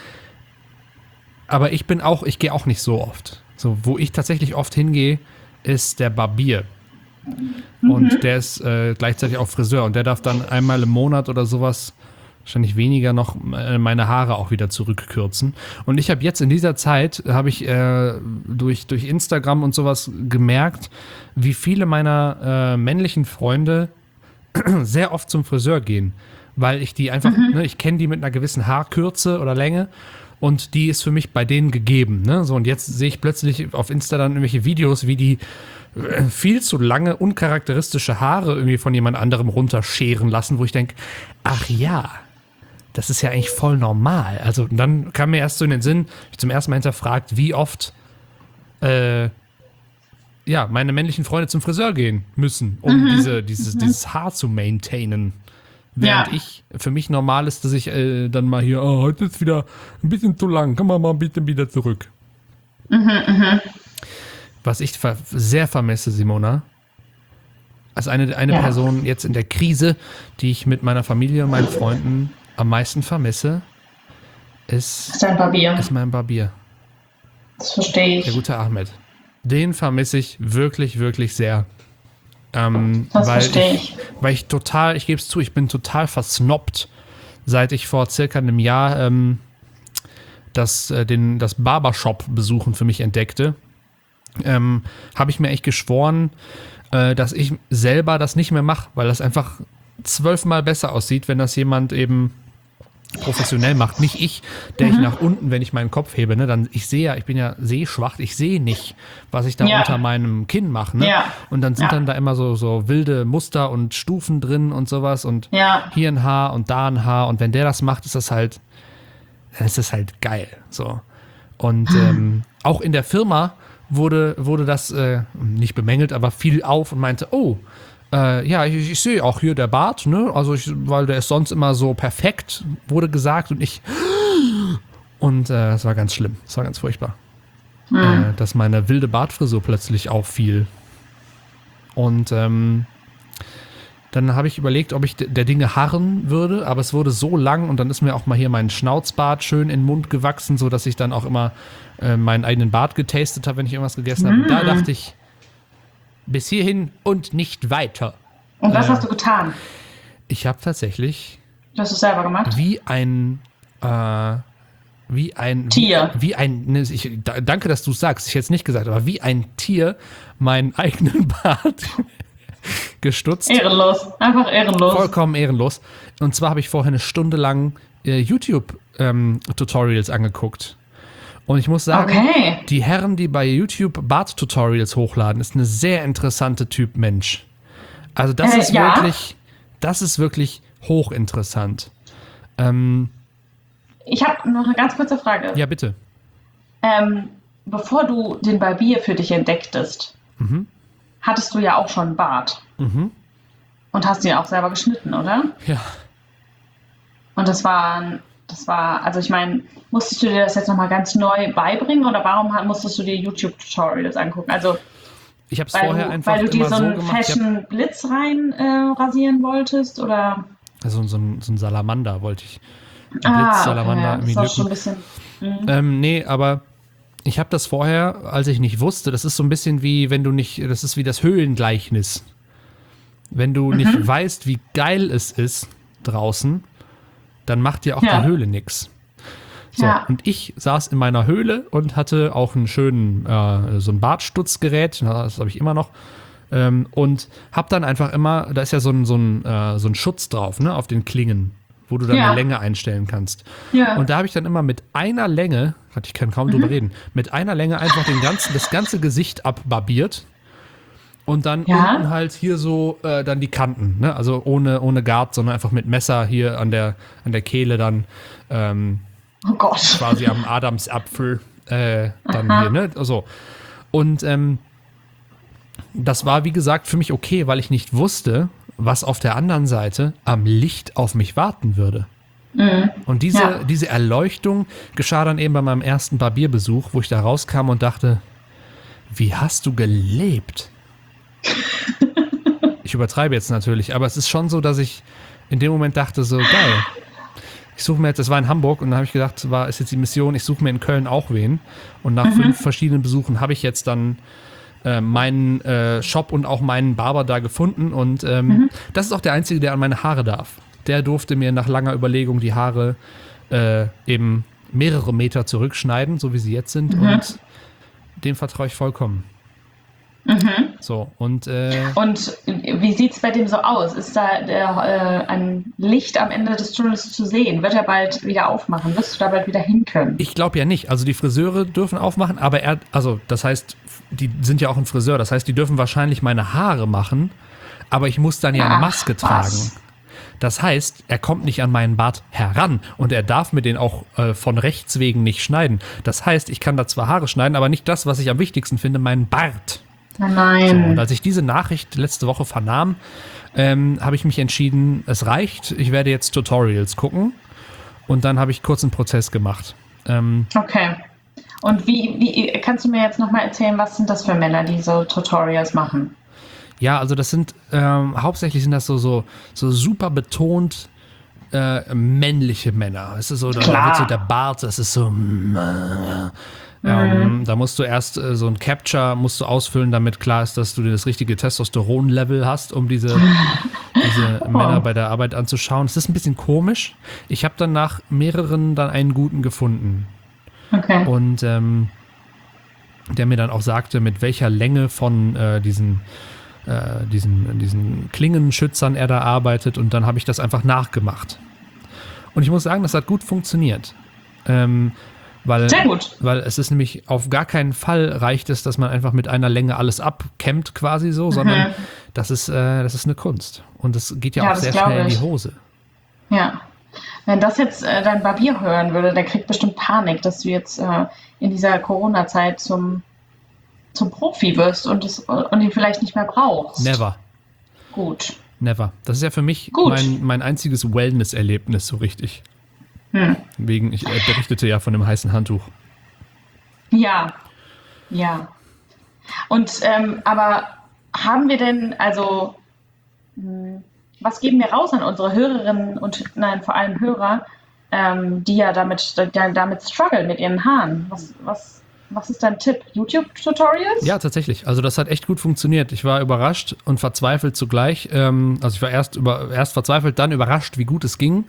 Aber ich gehe auch nicht so oft. So, wo ich tatsächlich oft hingehe, ist der Barbier. Und der ist gleichzeitig auch Friseur und der darf dann einmal im Monat oder sowas, wahrscheinlich weniger, noch meine Haare auch wieder zurückkürzen. Und ich habe jetzt in dieser Zeit, habe ich durch Instagram und sowas gemerkt, wie viele meiner männlichen Freunde sehr oft zum Friseur gehen, weil ich die einfach, ich kenne die mit einer gewissen Haarkürze oder Länge und die ist für mich bei denen gegeben. Ne? So, und jetzt sehe ich plötzlich auf Insta dann irgendwelche Videos, wie die viel zu lange, uncharakteristische Haare irgendwie von jemand anderem runterscheren lassen, wo ich denke, ach ja, das ist ja eigentlich voll normal. Also dann kam mir erst so in den Sinn, ich zum ersten Mal hinterfragt, wie oft meine männlichen Freunde zum Friseur gehen müssen, um dieses Haar zu maintainen. Während für mich normal ist, dass ich dann mal hier, heute ist wieder ein bisschen zu lang, kann man mal ein bisschen wieder zurück. Was ich sehr vermisse, Simona, als eine Person jetzt in der Krise, die ich mit meiner Familie und meinen Freunden am meisten vermisse, ist mein Barbier. Das verstehe ich. Der gute Ahmed. Den vermisse ich wirklich, wirklich sehr. Das verstehe ich. Weil ich gebe es zu, ich bin total versnobbt, seit ich vor circa einem Jahr das Barbershop-Besuchen für mich entdeckte. Habe ich mir echt geschworen, dass ich selber das nicht mehr mache, weil das einfach 12-mal besser aussieht, wenn das jemand eben professionell macht. Nicht ich, der ich nach unten, wenn ich meinen Kopf hebe, ne, dann ich bin ja sehschwach, ich sehe nicht, was ich da unter meinem Kinn mache. Ne? Ja. Und dann sind dann da immer so wilde Muster und Stufen drin und sowas und hier ein Haar und da ein Haar und wenn der das macht, ist das halt geil. So. Und auch in der Firma wurde das nicht bemängelt, aber fiel auf und meinte, ja, ich sehe auch hier der Bart, ne? Also weil der ist sonst immer so perfekt, wurde gesagt und es war ganz schlimm, es war ganz furchtbar, dass meine wilde Bartfrisur plötzlich auffiel. Und dann habe ich überlegt, ob ich der Dinge harren würde, aber es wurde so lang und dann ist mir auch mal hier mein Schnauzbart schön in den Mund gewachsen, sodass ich dann auch immer meinen eigenen Bart getastet habe, wenn ich irgendwas gegessen habe. Und da dachte ich, bis hierhin und nicht weiter. Und was hast du getan? Ich habe tatsächlich Du hast es selber gemacht? wie ein Tier. Danke, dass du es sagst. Ich hätte es nicht gesagt, aber wie ein Tier meinen eigenen Bart gestutzt. Ehrenlos. Einfach ehrenlos. Vollkommen ehrenlos. Und zwar habe ich vorher eine Stunde lang YouTube-Tutorials angeguckt. Und ich muss sagen, die Herren, die bei YouTube Bart-Tutorials hochladen, ist eine sehr interessante Typ Mensch. Also das ist wirklich hochinteressant. Ich habe noch eine ganz kurze Frage. Ja, bitte. Bevor du den Barbier für dich entdecktest, hattest du ja auch schon einen Bart. Und hast ihn auch selber geschnitten, oder? Ja. Und das war, also ich meine, musstest du dir das jetzt nochmal ganz neu beibringen oder warum musstest du dir YouTube-Tutorials angucken? Also ich habe es vorher einfach weil du dir immer so einen so gemacht. Fashion-Blitz rein rasieren wolltest, oder? Also so ein Salamander wollte ich. Blitz-Salamander okay, ja, das ist schon ein bisschen. Nee, aber ich habe das vorher, als ich nicht wusste, das ist so ein bisschen wie, das ist wie das Höhlengleichnis. Wenn du nicht weißt, wie geil es ist draußen, dann macht dir auch die Höhle nix. So, und ich saß in meiner Höhle und hatte auch einen schönen, so ein Bartstutzgerät, das habe ich immer noch, und habe dann einfach immer, da ist ja so ein Schutz drauf, ne, auf den Klingen, wo du dann eine Länge einstellen kannst. Ja. Und da habe ich dann immer mit einer Länge, ich kann kaum drüber reden, mit einer Länge einfach das ganze Gesicht abbarbiert und dann unten halt hier so dann die Kanten, ne? Also ohne Gart, sondern einfach mit Messer hier an der Kehle dann oh Gott. Quasi am Adamsapfel dann hier, ne? So. Und das war, wie gesagt, für mich okay, weil ich nicht wusste, was auf der anderen Seite am Licht auf mich warten würde. Und diese Erleuchtung geschah dann eben bei meinem ersten Barbierbesuch, wo ich da rauskam und dachte, wie hast du gelebt? Ich übertreibe jetzt natürlich, aber es ist schon so, dass ich in dem Moment dachte, so geil. Ich suche mir jetzt, das war in Hamburg und dann habe ich gedacht, ist jetzt die Mission, ich suche mir in Köln auch wen. Und nach 5 verschiedenen Besuchen habe ich jetzt dann meinen Shop und auch meinen Barber da gefunden und das ist auch der Einzige, der an meine Haare darf. Der durfte mir nach langer Überlegung die Haare eben mehrere Meter zurückschneiden, so wie sie jetzt sind und dem vertraue ich vollkommen. So, und wie sieht es bei dem so aus? Ist da ein Licht am Ende des Tunnels zu sehen? Wird er bald wieder aufmachen? Wirst du da bald wieder hin können? Ich glaube ja nicht. Also die Friseure dürfen aufmachen, aber das heißt, die sind ja auch ein Friseur, das heißt, die dürfen wahrscheinlich meine Haare machen, aber ich muss dann ja eine Maske tragen. Das heißt, er kommt nicht an meinen Bart heran und er darf mir den auch von Rechts wegen nicht schneiden. Das heißt, ich kann da zwar Haare schneiden, aber nicht das, was ich am wichtigsten finde, meinen Bart. Nein. So, und als ich diese Nachricht letzte Woche vernahm, habe ich mich entschieden, es reicht, ich werde jetzt Tutorials gucken und dann habe ich kurz einen Prozess gemacht. Okay. Und wie kannst du mir jetzt nochmal erzählen, was sind das für Männer, die so Tutorials machen? Ja, also das sind, hauptsächlich sind das so super betont männliche Männer. Es ist so, da wird so der Bart, das ist so, da musst du erst so ein Capture musst du ausfüllen, damit klar ist, dass du das richtige Testosteron-Level hast, um diese Männer bei der Arbeit anzuschauen. Es ist ein bisschen komisch. Ich habe dann nach mehreren dann einen guten gefunden. Okay. Und der mir dann auch sagte, mit welcher Länge von diesen Klingenschützern er da arbeitet, und dann habe ich das einfach nachgemacht. Und ich muss sagen, das hat gut funktioniert. Sehr gut. Weil es ist nämlich auf gar keinen Fall reicht es, dass man einfach mit einer Länge alles abkämmt quasi so, sondern das ist eine Kunst. Und das geht ja auch sehr schnell in die Hose. Ja. Wenn das jetzt dein Barbier hören würde, der kriegt bestimmt Panik, dass du jetzt in dieser Corona-Zeit zum Profi wirst und ihn vielleicht nicht mehr brauchst. Never. Gut. Never. Das ist ja für mich mein einziges Wellness-Erlebnis so richtig. Wegen, ich berichtete ja von dem heißen Handtuch. Ja. Und aber haben wir denn, also was geben wir raus an unsere Hörerinnen und vor allem Hörer, die ja damit strugglen mit ihren Haaren? Was ist dein Tipp? YouTube-Tutorials? Ja, tatsächlich. Also das hat echt gut funktioniert. Ich war überrascht und verzweifelt zugleich. Also ich war erst verzweifelt, dann überrascht, wie gut es ging.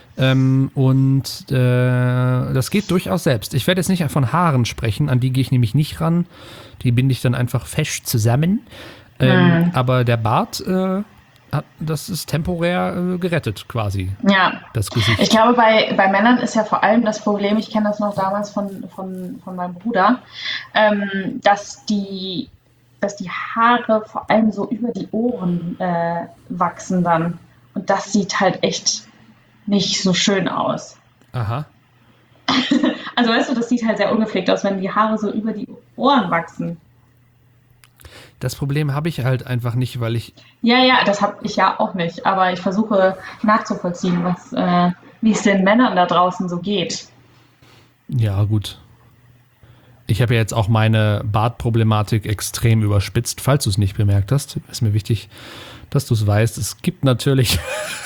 Das geht durchaus selbst. Ich werde jetzt nicht von Haaren sprechen, an die gehe ich nämlich nicht ran. Die binde ich dann einfach fest zusammen. Aber der Bart, das ist temporär gerettet quasi. Ja. Das Gesicht. Ich glaube, bei Männern ist ja vor allem das Problem, ich kenne das noch damals von meinem Bruder, dass die Haare vor allem so über die Ohren wachsen dann. Und das sieht halt echt nicht so schön aus. Aha. Also weißt du, das sieht halt sehr ungepflegt aus, wenn die Haare so über die Ohren wachsen. Das Problem habe ich halt einfach nicht, weil ich... Ja, das habe ich ja auch nicht. Aber ich versuche nachzuvollziehen, wie es den Männern da draußen so geht. Ja, gut. Ich habe ja jetzt auch meine Bartproblematik extrem überspitzt. Falls du es nicht bemerkt hast, ist mir wichtig, dass du es weißt. Es gibt natürlich,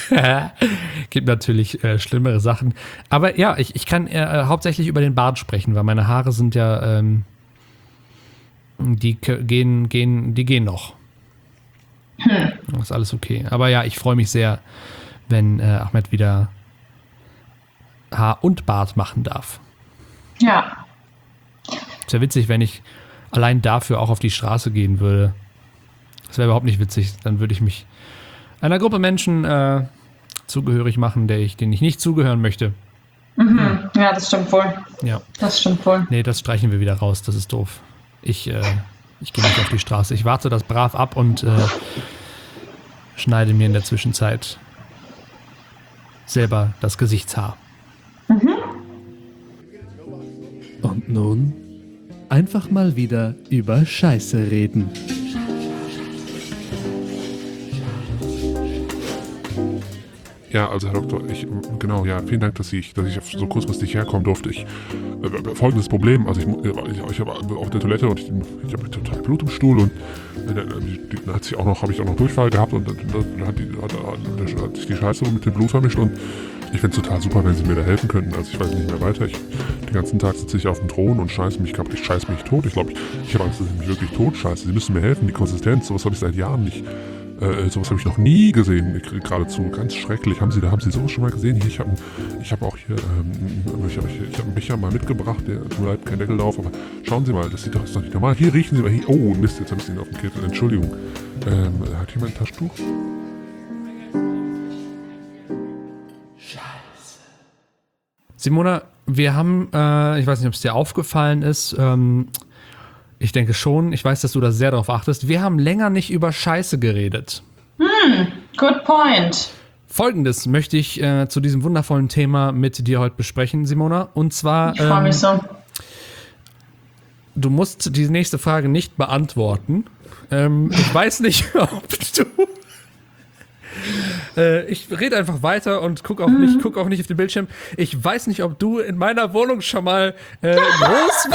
schlimmere Sachen. Aber ja, ich kann hauptsächlich über den Bart sprechen, weil meine Haare sind ja... Die gehen noch. Das ist alles okay. Aber ja, ich freue mich sehr, wenn Ahmed wieder Haar und Bart machen darf. Ja. Es wäre witzig, wenn ich allein dafür auch auf die Straße gehen würde. Das wäre überhaupt nicht witzig. Dann würde ich mich einer Gruppe Menschen zugehörig machen, denen ich nicht zugehören möchte. Mhm. Ja, das stimmt wohl. Ja. Das stimmt wohl. Nee, das streichen wir wieder raus. Das ist doof. Ich gehe nicht auf die Straße. Ich warte das brav ab und schneide mir in der Zwischenzeit selber das Gesichtshaar. Mhm. Und nun einfach mal wieder über Scheiße reden. Ja, also Herr Doktor, vielen Dank, dass ich so kurzfristig herkommen durfte. Folgendes Problem, also ich habe auf der Toilette und ich habe total Blut im Stuhl und dann habe ich auch noch Durchfall gehabt und dann hat sich die Scheiße mit dem Blut vermischt und ich fände es total super, wenn Sie mir da helfen könnten. Also ich weiß nicht mehr weiter. Den ganzen Tag sitze ich auf dem Thron und scheiße mich kaputt. Ich scheiße mich tot. Ich glaube, ich habe Angst, dass ich mich wirklich tot scheiße. Sie müssen mir helfen. Die Konsistenz, sowas habe ich seit Jahren nicht. Sowas habe ich noch nie gesehen, geradezu ganz schrecklich. Haben Sie sowas schon mal gesehen? Hier, ich habe einen Becher mal mitgebracht, der tut mir leid, kein Deckel drauf, aber schauen Sie mal, das ist doch nicht normal. Hier riechen Sie mal, hier, oh Mist, jetzt habe ich ihn auf dem Kittel, Entschuldigung. Hat jemand ein Taschentuch? Scheiße. Simona, wir haben, ich weiß nicht, ob es dir aufgefallen ist, ich denke schon, ich weiß, dass du da sehr darauf achtest. Wir haben länger nicht über Scheiße geredet. Good point. Folgendes möchte ich zu diesem wundervollen Thema mit dir heute besprechen, Simona. Und zwar, Ich freue mich so. Du musst die nächste Frage nicht beantworten. Ich weiß nicht, ob du... ich rede einfach weiter und guck auch nicht auf den Bildschirm. Ich weiß nicht, ob du in meiner Wohnung schon mal groß...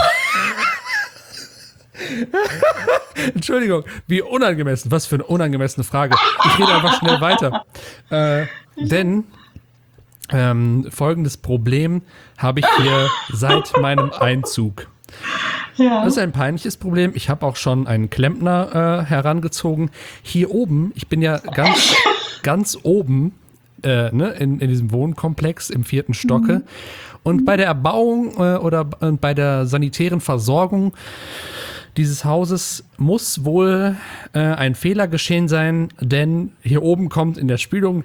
Entschuldigung, wie unangemessen. Was für eine unangemessene Frage. Ich rede einfach schnell weiter. Denn folgendes Problem habe ich hier seit meinem Einzug. Ja. Das ist ein peinliches Problem. Ich habe auch schon einen Klempner herangezogen. Hier oben, ich bin ja ganz oben in diesem Wohnkomplex im 4. Stocke. Und bei der Erbauung oder bei der sanitären Versorgung dieses Hauses muss wohl ein Fehler geschehen sein, denn hier oben kommt in der Spülung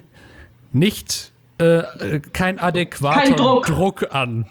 kein adäquater Druck an.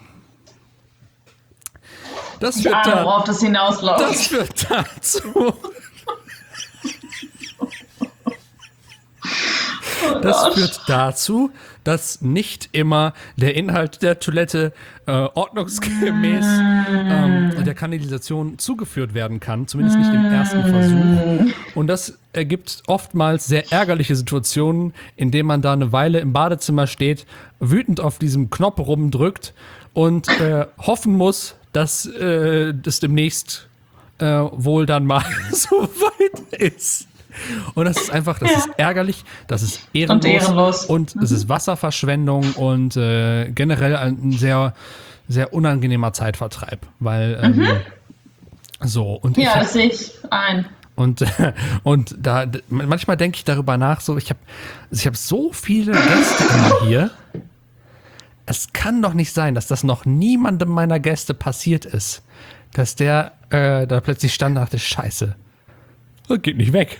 Das Ich ahne, worauf das hinausläuft. Das führt dazu, Das führt dazu, dass nicht immer der Inhalt der Toilette ordnungsgemäß der Kanalisation zugeführt werden kann, zumindest nicht im ersten Versuch. Und das ergibt oftmals sehr ärgerliche Situationen, in denen man da eine Weile im Badezimmer steht, wütend auf diesem Knopf rumdrückt und hoffen muss, dass das demnächst wohl dann mal so weit ist. Und das ist einfach, das ist ärgerlich, das ist ehrenlos und es ist Wasserverschwendung und generell ein sehr, sehr unangenehmer Zeitvertreib, weil so und ja, das sehe ich ein. Und da manchmal denke ich darüber nach, so ich habe so viele Gäste immer hier. Es kann doch nicht sein, dass das noch niemandem meiner Gäste passiert ist, dass der da plötzlich stand und dachte, Scheiße, das geht nicht weg.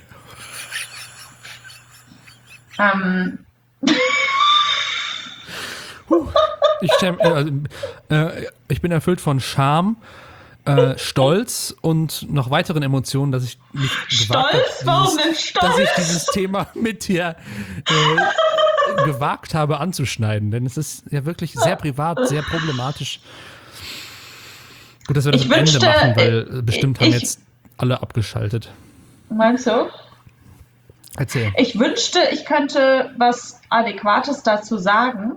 Ich bin erfüllt von Scham, Stolz und noch weiteren Emotionen, dass ich nicht dass ich dieses Thema mit dir gewagt habe anzuschneiden, denn es ist ja wirklich sehr privat, sehr problematisch. Gut, dass wir das am Ende machen, weil bestimmt haben jetzt alle abgeschaltet. Meinst du? Erzähl. Ich wünschte, ich könnte was Adäquates dazu sagen,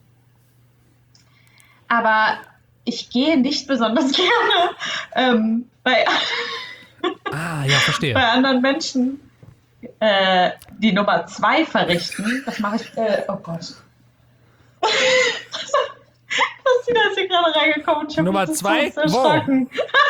aber ich gehe nicht besonders gerne bei verstehe. Bei anderen Menschen die Nummer 2 verrichten. Das mache ich, oh Gott. Christina ist hier gerade reingekommen. Ich Nummer 2? Wo?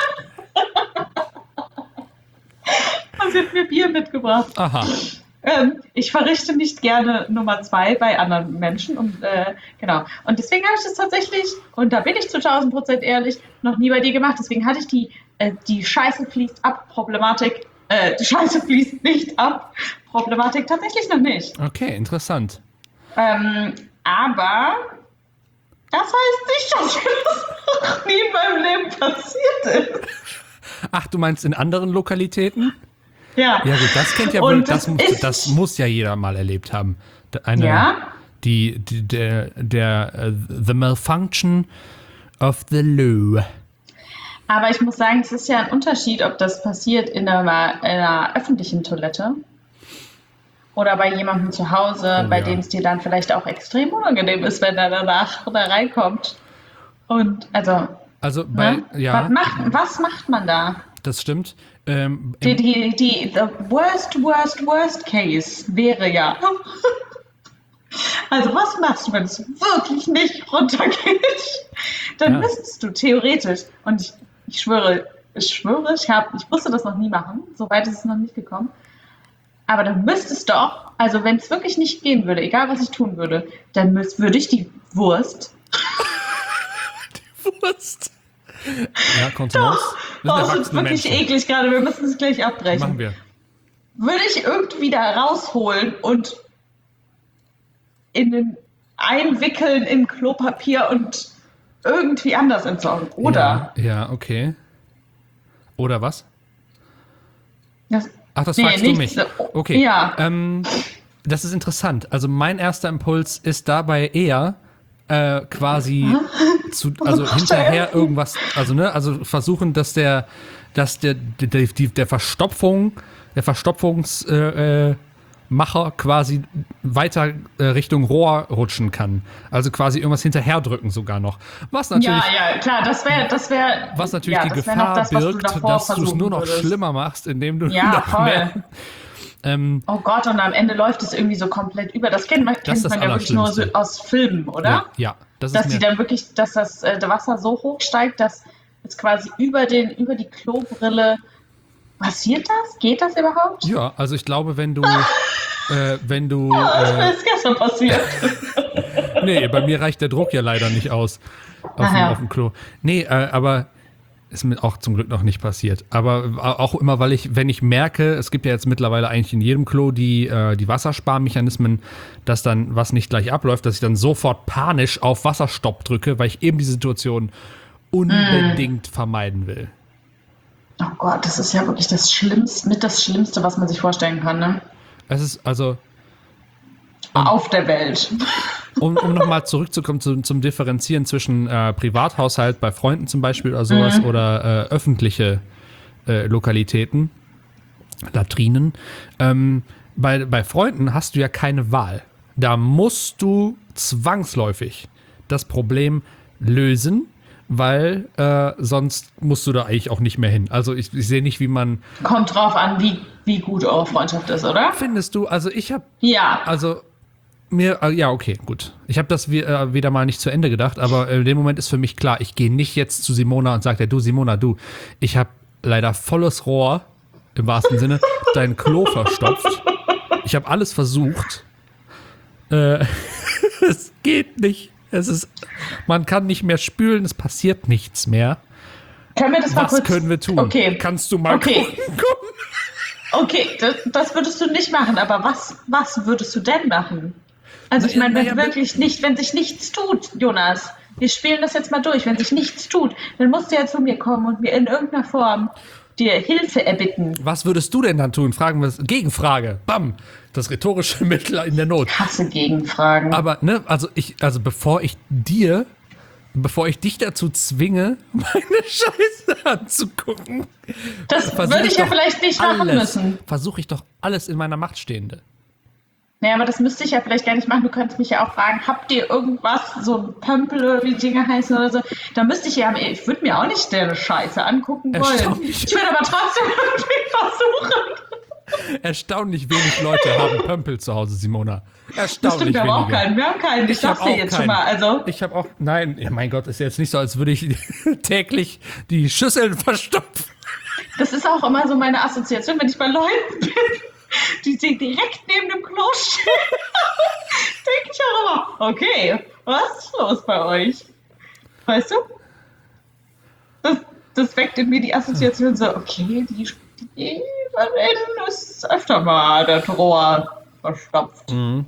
Sie hat mir Bier mitgebracht. Aha. Ich verrichte nicht gerne Nummer 2 bei anderen Menschen. Und genau. Und deswegen habe ich das tatsächlich, und da bin ich zu 1000% ehrlich, noch nie bei dir gemacht. Deswegen hatte ich die Scheiße fließt ab Problematik, die Scheiße fließt nicht ab Problematik tatsächlich noch nicht. Okay, interessant. Aber das heißt nicht, dass mir das noch nie in meinem Leben passiert ist. Ach, du meinst in anderen Lokalitäten? Ja. Ja gut, das kennt ja wohl, das muss ja jeder mal erlebt haben. The malfunction of the loo. Aber ich muss sagen, es ist ja ein Unterschied, ob das passiert in einer öffentlichen Toilette oder bei jemandem zu Hause, bei dem es dir dann vielleicht auch extrem unangenehm ist, wenn er danach da reinkommt. Und also was macht man da? Das stimmt. The worst case wäre ja. Also was machst du, wenn es wirklich nicht runtergeht? Dann müsstest du theoretisch, und ich schwöre, ich musste das noch nie machen, so weit ist es noch nicht gekommen, aber dann müsstest doch, also wenn es wirklich nicht gehen würde, egal was ich tun würde, dann würde ich die Wurst. Die Wurst? Ja, Kontenance. Das ist wirklich eklig gerade, wir müssen es gleich abbrechen. Machen wir. Würde ich irgendwie da rausholen und einwickeln in Klopapier und irgendwie anders entsorgen, oder? Ja, okay. Oder was? Das fragst du mich. Okay. Ja. Das ist interessant. Also mein erster Impuls ist dabei eher quasi hinterher irgendwas, also versuchen, dass der Verstopfungsmacher quasi weiter Richtung Rohr rutschen kann. Also quasi irgendwas hinterherdrücken sogar noch. Was natürlich, ja, klar, das wäre was natürlich die Gefahr birgt, dass du es nur noch schlimmer machst, indem du noch mehr. Oh Gott, und am Ende läuft es irgendwie so komplett über. Das kennt man ja wirklich nur so aus Filmen, oder? Ja, das ist dass die dann wirklich, dass das Wasser so hoch steigt, dass es quasi über die Klobrille. Passiert das? Geht das überhaupt? Ja, also ich glaube, wenn du das ist gestern passiert. Nee, bei mir reicht der Druck ja leider nicht aus auf dem Klo. Nee, aber ist mir auch zum Glück noch nicht passiert. Aber auch immer, wenn ich merke, es gibt ja jetzt mittlerweile eigentlich in jedem Klo die Wassersparmechanismen, dass dann was nicht gleich abläuft, dass ich dann sofort panisch auf Wasserstopp drücke, weil ich eben die Situation unbedingt vermeiden will. Oh Gott, das ist ja wirklich das Schlimmste, was man sich vorstellen kann, ne? Es ist also auf der Welt. Um nochmal zurückzukommen zum Differenzieren zwischen Privathaushalt bei Freunden zum Beispiel oder sowas oder öffentliche Lokalitäten, Latrinen. Bei Freunden hast du ja keine Wahl. Da musst du zwangsläufig das Problem lösen, weil sonst musst du da eigentlich auch nicht mehr hin. Also ich sehe nicht, wie man... Kommt drauf an, wie gut eure Freundschaft ist, oder? Findest du? Also ich habe... Ja. Also mir... ja, okay, gut. Ich habe das wieder mal nicht zu Ende gedacht, aber in dem Moment ist für mich klar, ich gehe nicht jetzt zu Simona und sage, du Simona, ich habe leider volles Rohr, im wahrsten Sinne, dein Klo verstopft. Ich habe alles versucht. Es geht nicht. Man kann nicht mehr spülen, es passiert nichts mehr. Können wir das mal kurz... Was können wir tun? Okay. Kannst du mal gucken? Okay, das würdest du nicht machen, aber was würdest du denn machen? Also ich meine, wenn sich nichts tut, Jonas, wir spielen das jetzt mal durch, wenn sich nichts tut, dann musst du ja zu mir kommen und mir in irgendeiner Form dir Hilfe erbitten. Was würdest du denn dann tun? Fragen wir es. Gegenfrage. Bam. Das rhetorische Mittel in der Not. Ich hasse Gegenfragen. Aber, bevor ich dich dazu zwinge, meine Scheiße anzugucken. Das würde ich ja vielleicht nicht machen müssen. Versuche ich doch alles in meiner Macht Stehende. Naja, aber das müsste ich ja vielleicht gar nicht machen. Du könntest mich ja auch fragen, habt ihr irgendwas, so ein Pömpel oder wie die Dinger heißen oder so. Da müsste ich ich würde mir auch nicht deine Scheiße angucken wollen. Ich würde aber trotzdem irgendwie versuchen. Erstaunlich wenig Leute haben Pömpel zu Hause, Simona. Erstaunlich wenige. Wir haben auch keinen. Ich sag's dir jetzt schon mal. Also. Ich habe auch, nein, ja, mein Gott, ist jetzt nicht so, als würde ich täglich die Schüsseln verstopfen. Das ist auch immer so meine Assoziation, wenn ich bei Leuten bin, die direkt neben dem Klo stehen. Denke ich auch immer, okay, was ist los bei euch? Weißt du? Das weckt in mir die Assoziation so, okay, die ist öfter mal das Rohr verstopft. Mhm.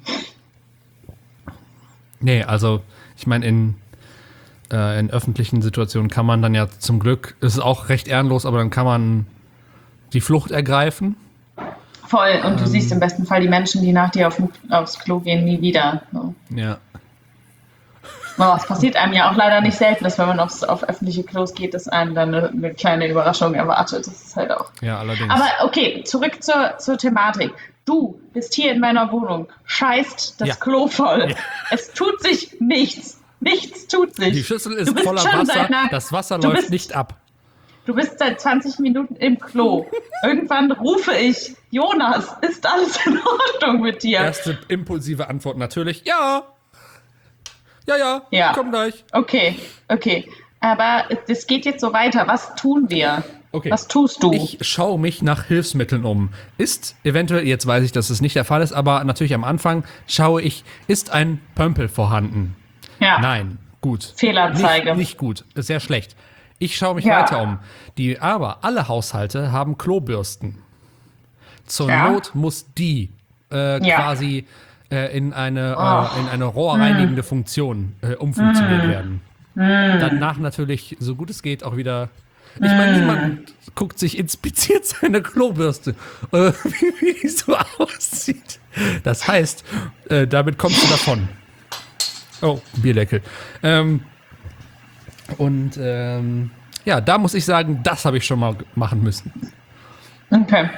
Nee, also ich meine, in öffentlichen Situationen kann man dann ja zum Glück, es ist auch recht ehrenlos, aber dann kann man die Flucht ergreifen. Voll, und du siehst im besten Fall die Menschen, die nach dir aufs Klo gehen, nie wieder. So. Ja. Aber es passiert einem ja auch leider nicht selten, dass wenn man auf öffentliche Klos geht, dass einem dann eine kleine Überraschung erwartet. Das ist halt auch. Ja, allerdings. Aber okay, zurück zur Thematik. Du bist hier in meiner Wohnung, scheißt das Klo voll. Ja. Es tut sich nichts. Nichts tut sich. Die Schüssel ist voller Wasser, das Wasser läuft nicht ab. Du bist seit 20 Minuten im Klo. Irgendwann rufe ich, Jonas, ist alles in Ordnung mit dir? Erste impulsive Antwort natürlich, ja. Ja, komm gleich. Okay. Aber das geht jetzt so weiter. Was tun wir? Okay. Was tust du? Ich schaue mich nach Hilfsmitteln um. Ist eventuell, jetzt weiß ich, dass es nicht der Fall ist, aber natürlich am Anfang schaue ich, ist ein Pömpel vorhanden? Ja. Nein, gut. Fehlanzeige. Nicht gut, ist sehr schlecht. Ich schaue mich weiter um. Aber alle Haushalte haben Klobürsten. Zur Not muss die quasi in eine rohrreinigende Funktion umfunktioniert werden. Danach natürlich, so gut es geht, auch wieder. Ich meine, niemand guckt sich inspiziert seine Klobürste, wie die so aussieht. Das heißt, damit kommst du davon. Oh, Bierdeckel. Da muss ich sagen, das habe ich schon mal machen müssen. Okay.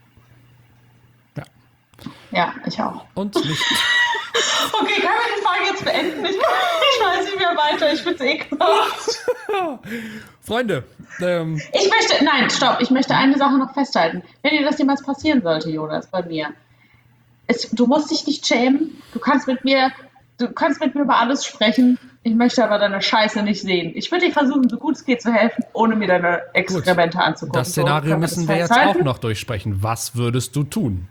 Ja, ich auch. Und nicht. Okay, können wir die Frage jetzt beenden? Ich weiß nicht mehr weiter, ich finde es ekelhaft. Freunde. Ich möchte eine Sache noch festhalten. Wenn dir das jemals passieren sollte, Jonas, bei mir, du musst dich nicht schämen, du kannst mit mir über alles sprechen. Ich möchte aber deine Scheiße nicht sehen. Ich würde dir versuchen, so gut es geht zu helfen, ohne mir deine Exkremente anzugucken. Das Szenario müssen wir jetzt auch noch durchsprechen. Was würdest du tun?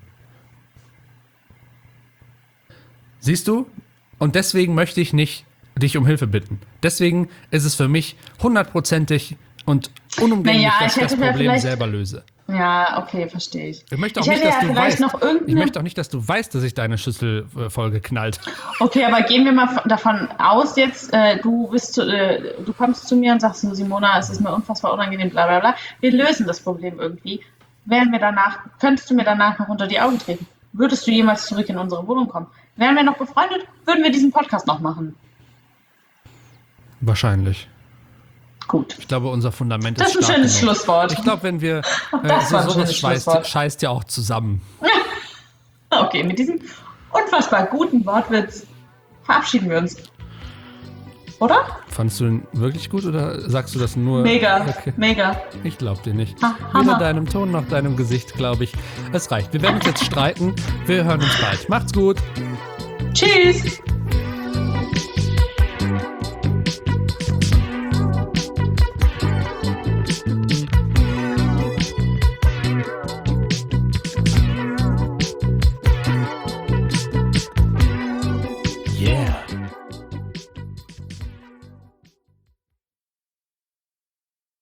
Siehst du? Und deswegen möchte ich nicht dich um Hilfe bitten. Deswegen ist es für mich 100%ig und unumgänglich, dass ich das Problem selber löse. Ja, okay, verstehe ich. Ich möchte auch nicht, dass du weißt, dass ich deine Schüssel vollgeknallt. Okay, aber gehen wir mal davon aus jetzt, du kommst zu mir und sagst, Simona, es ist mir unfassbar unangenehm, bla bla bla. Wir lösen das Problem irgendwie. Könntest du mir danach noch unter die Augen treten? Würdest du jemals zurück in unsere Wohnung kommen? Wären wir noch befreundet, würden wir diesen Podcast noch machen. Wahrscheinlich. Gut. Ich glaube, unser Fundament Das ist ist ein stark schönes genug. Schlusswort. Ich glaube, wenn wir Das war ein sowas schönes Schlusswort. scheißt ja auch zusammen. Okay, mit diesem unfassbar guten Wortwitz verabschieden wir uns. Oder? Fandst du ihn wirklich gut oder sagst du das nur? Mega, Okay. mega. Ich glaub dir nicht. Hammer. Weder deinem Ton noch deinem Gesicht, glaube ich. Es reicht. Wir werden uns jetzt streiten. Wir hören uns bald. Macht's gut. Tschüss.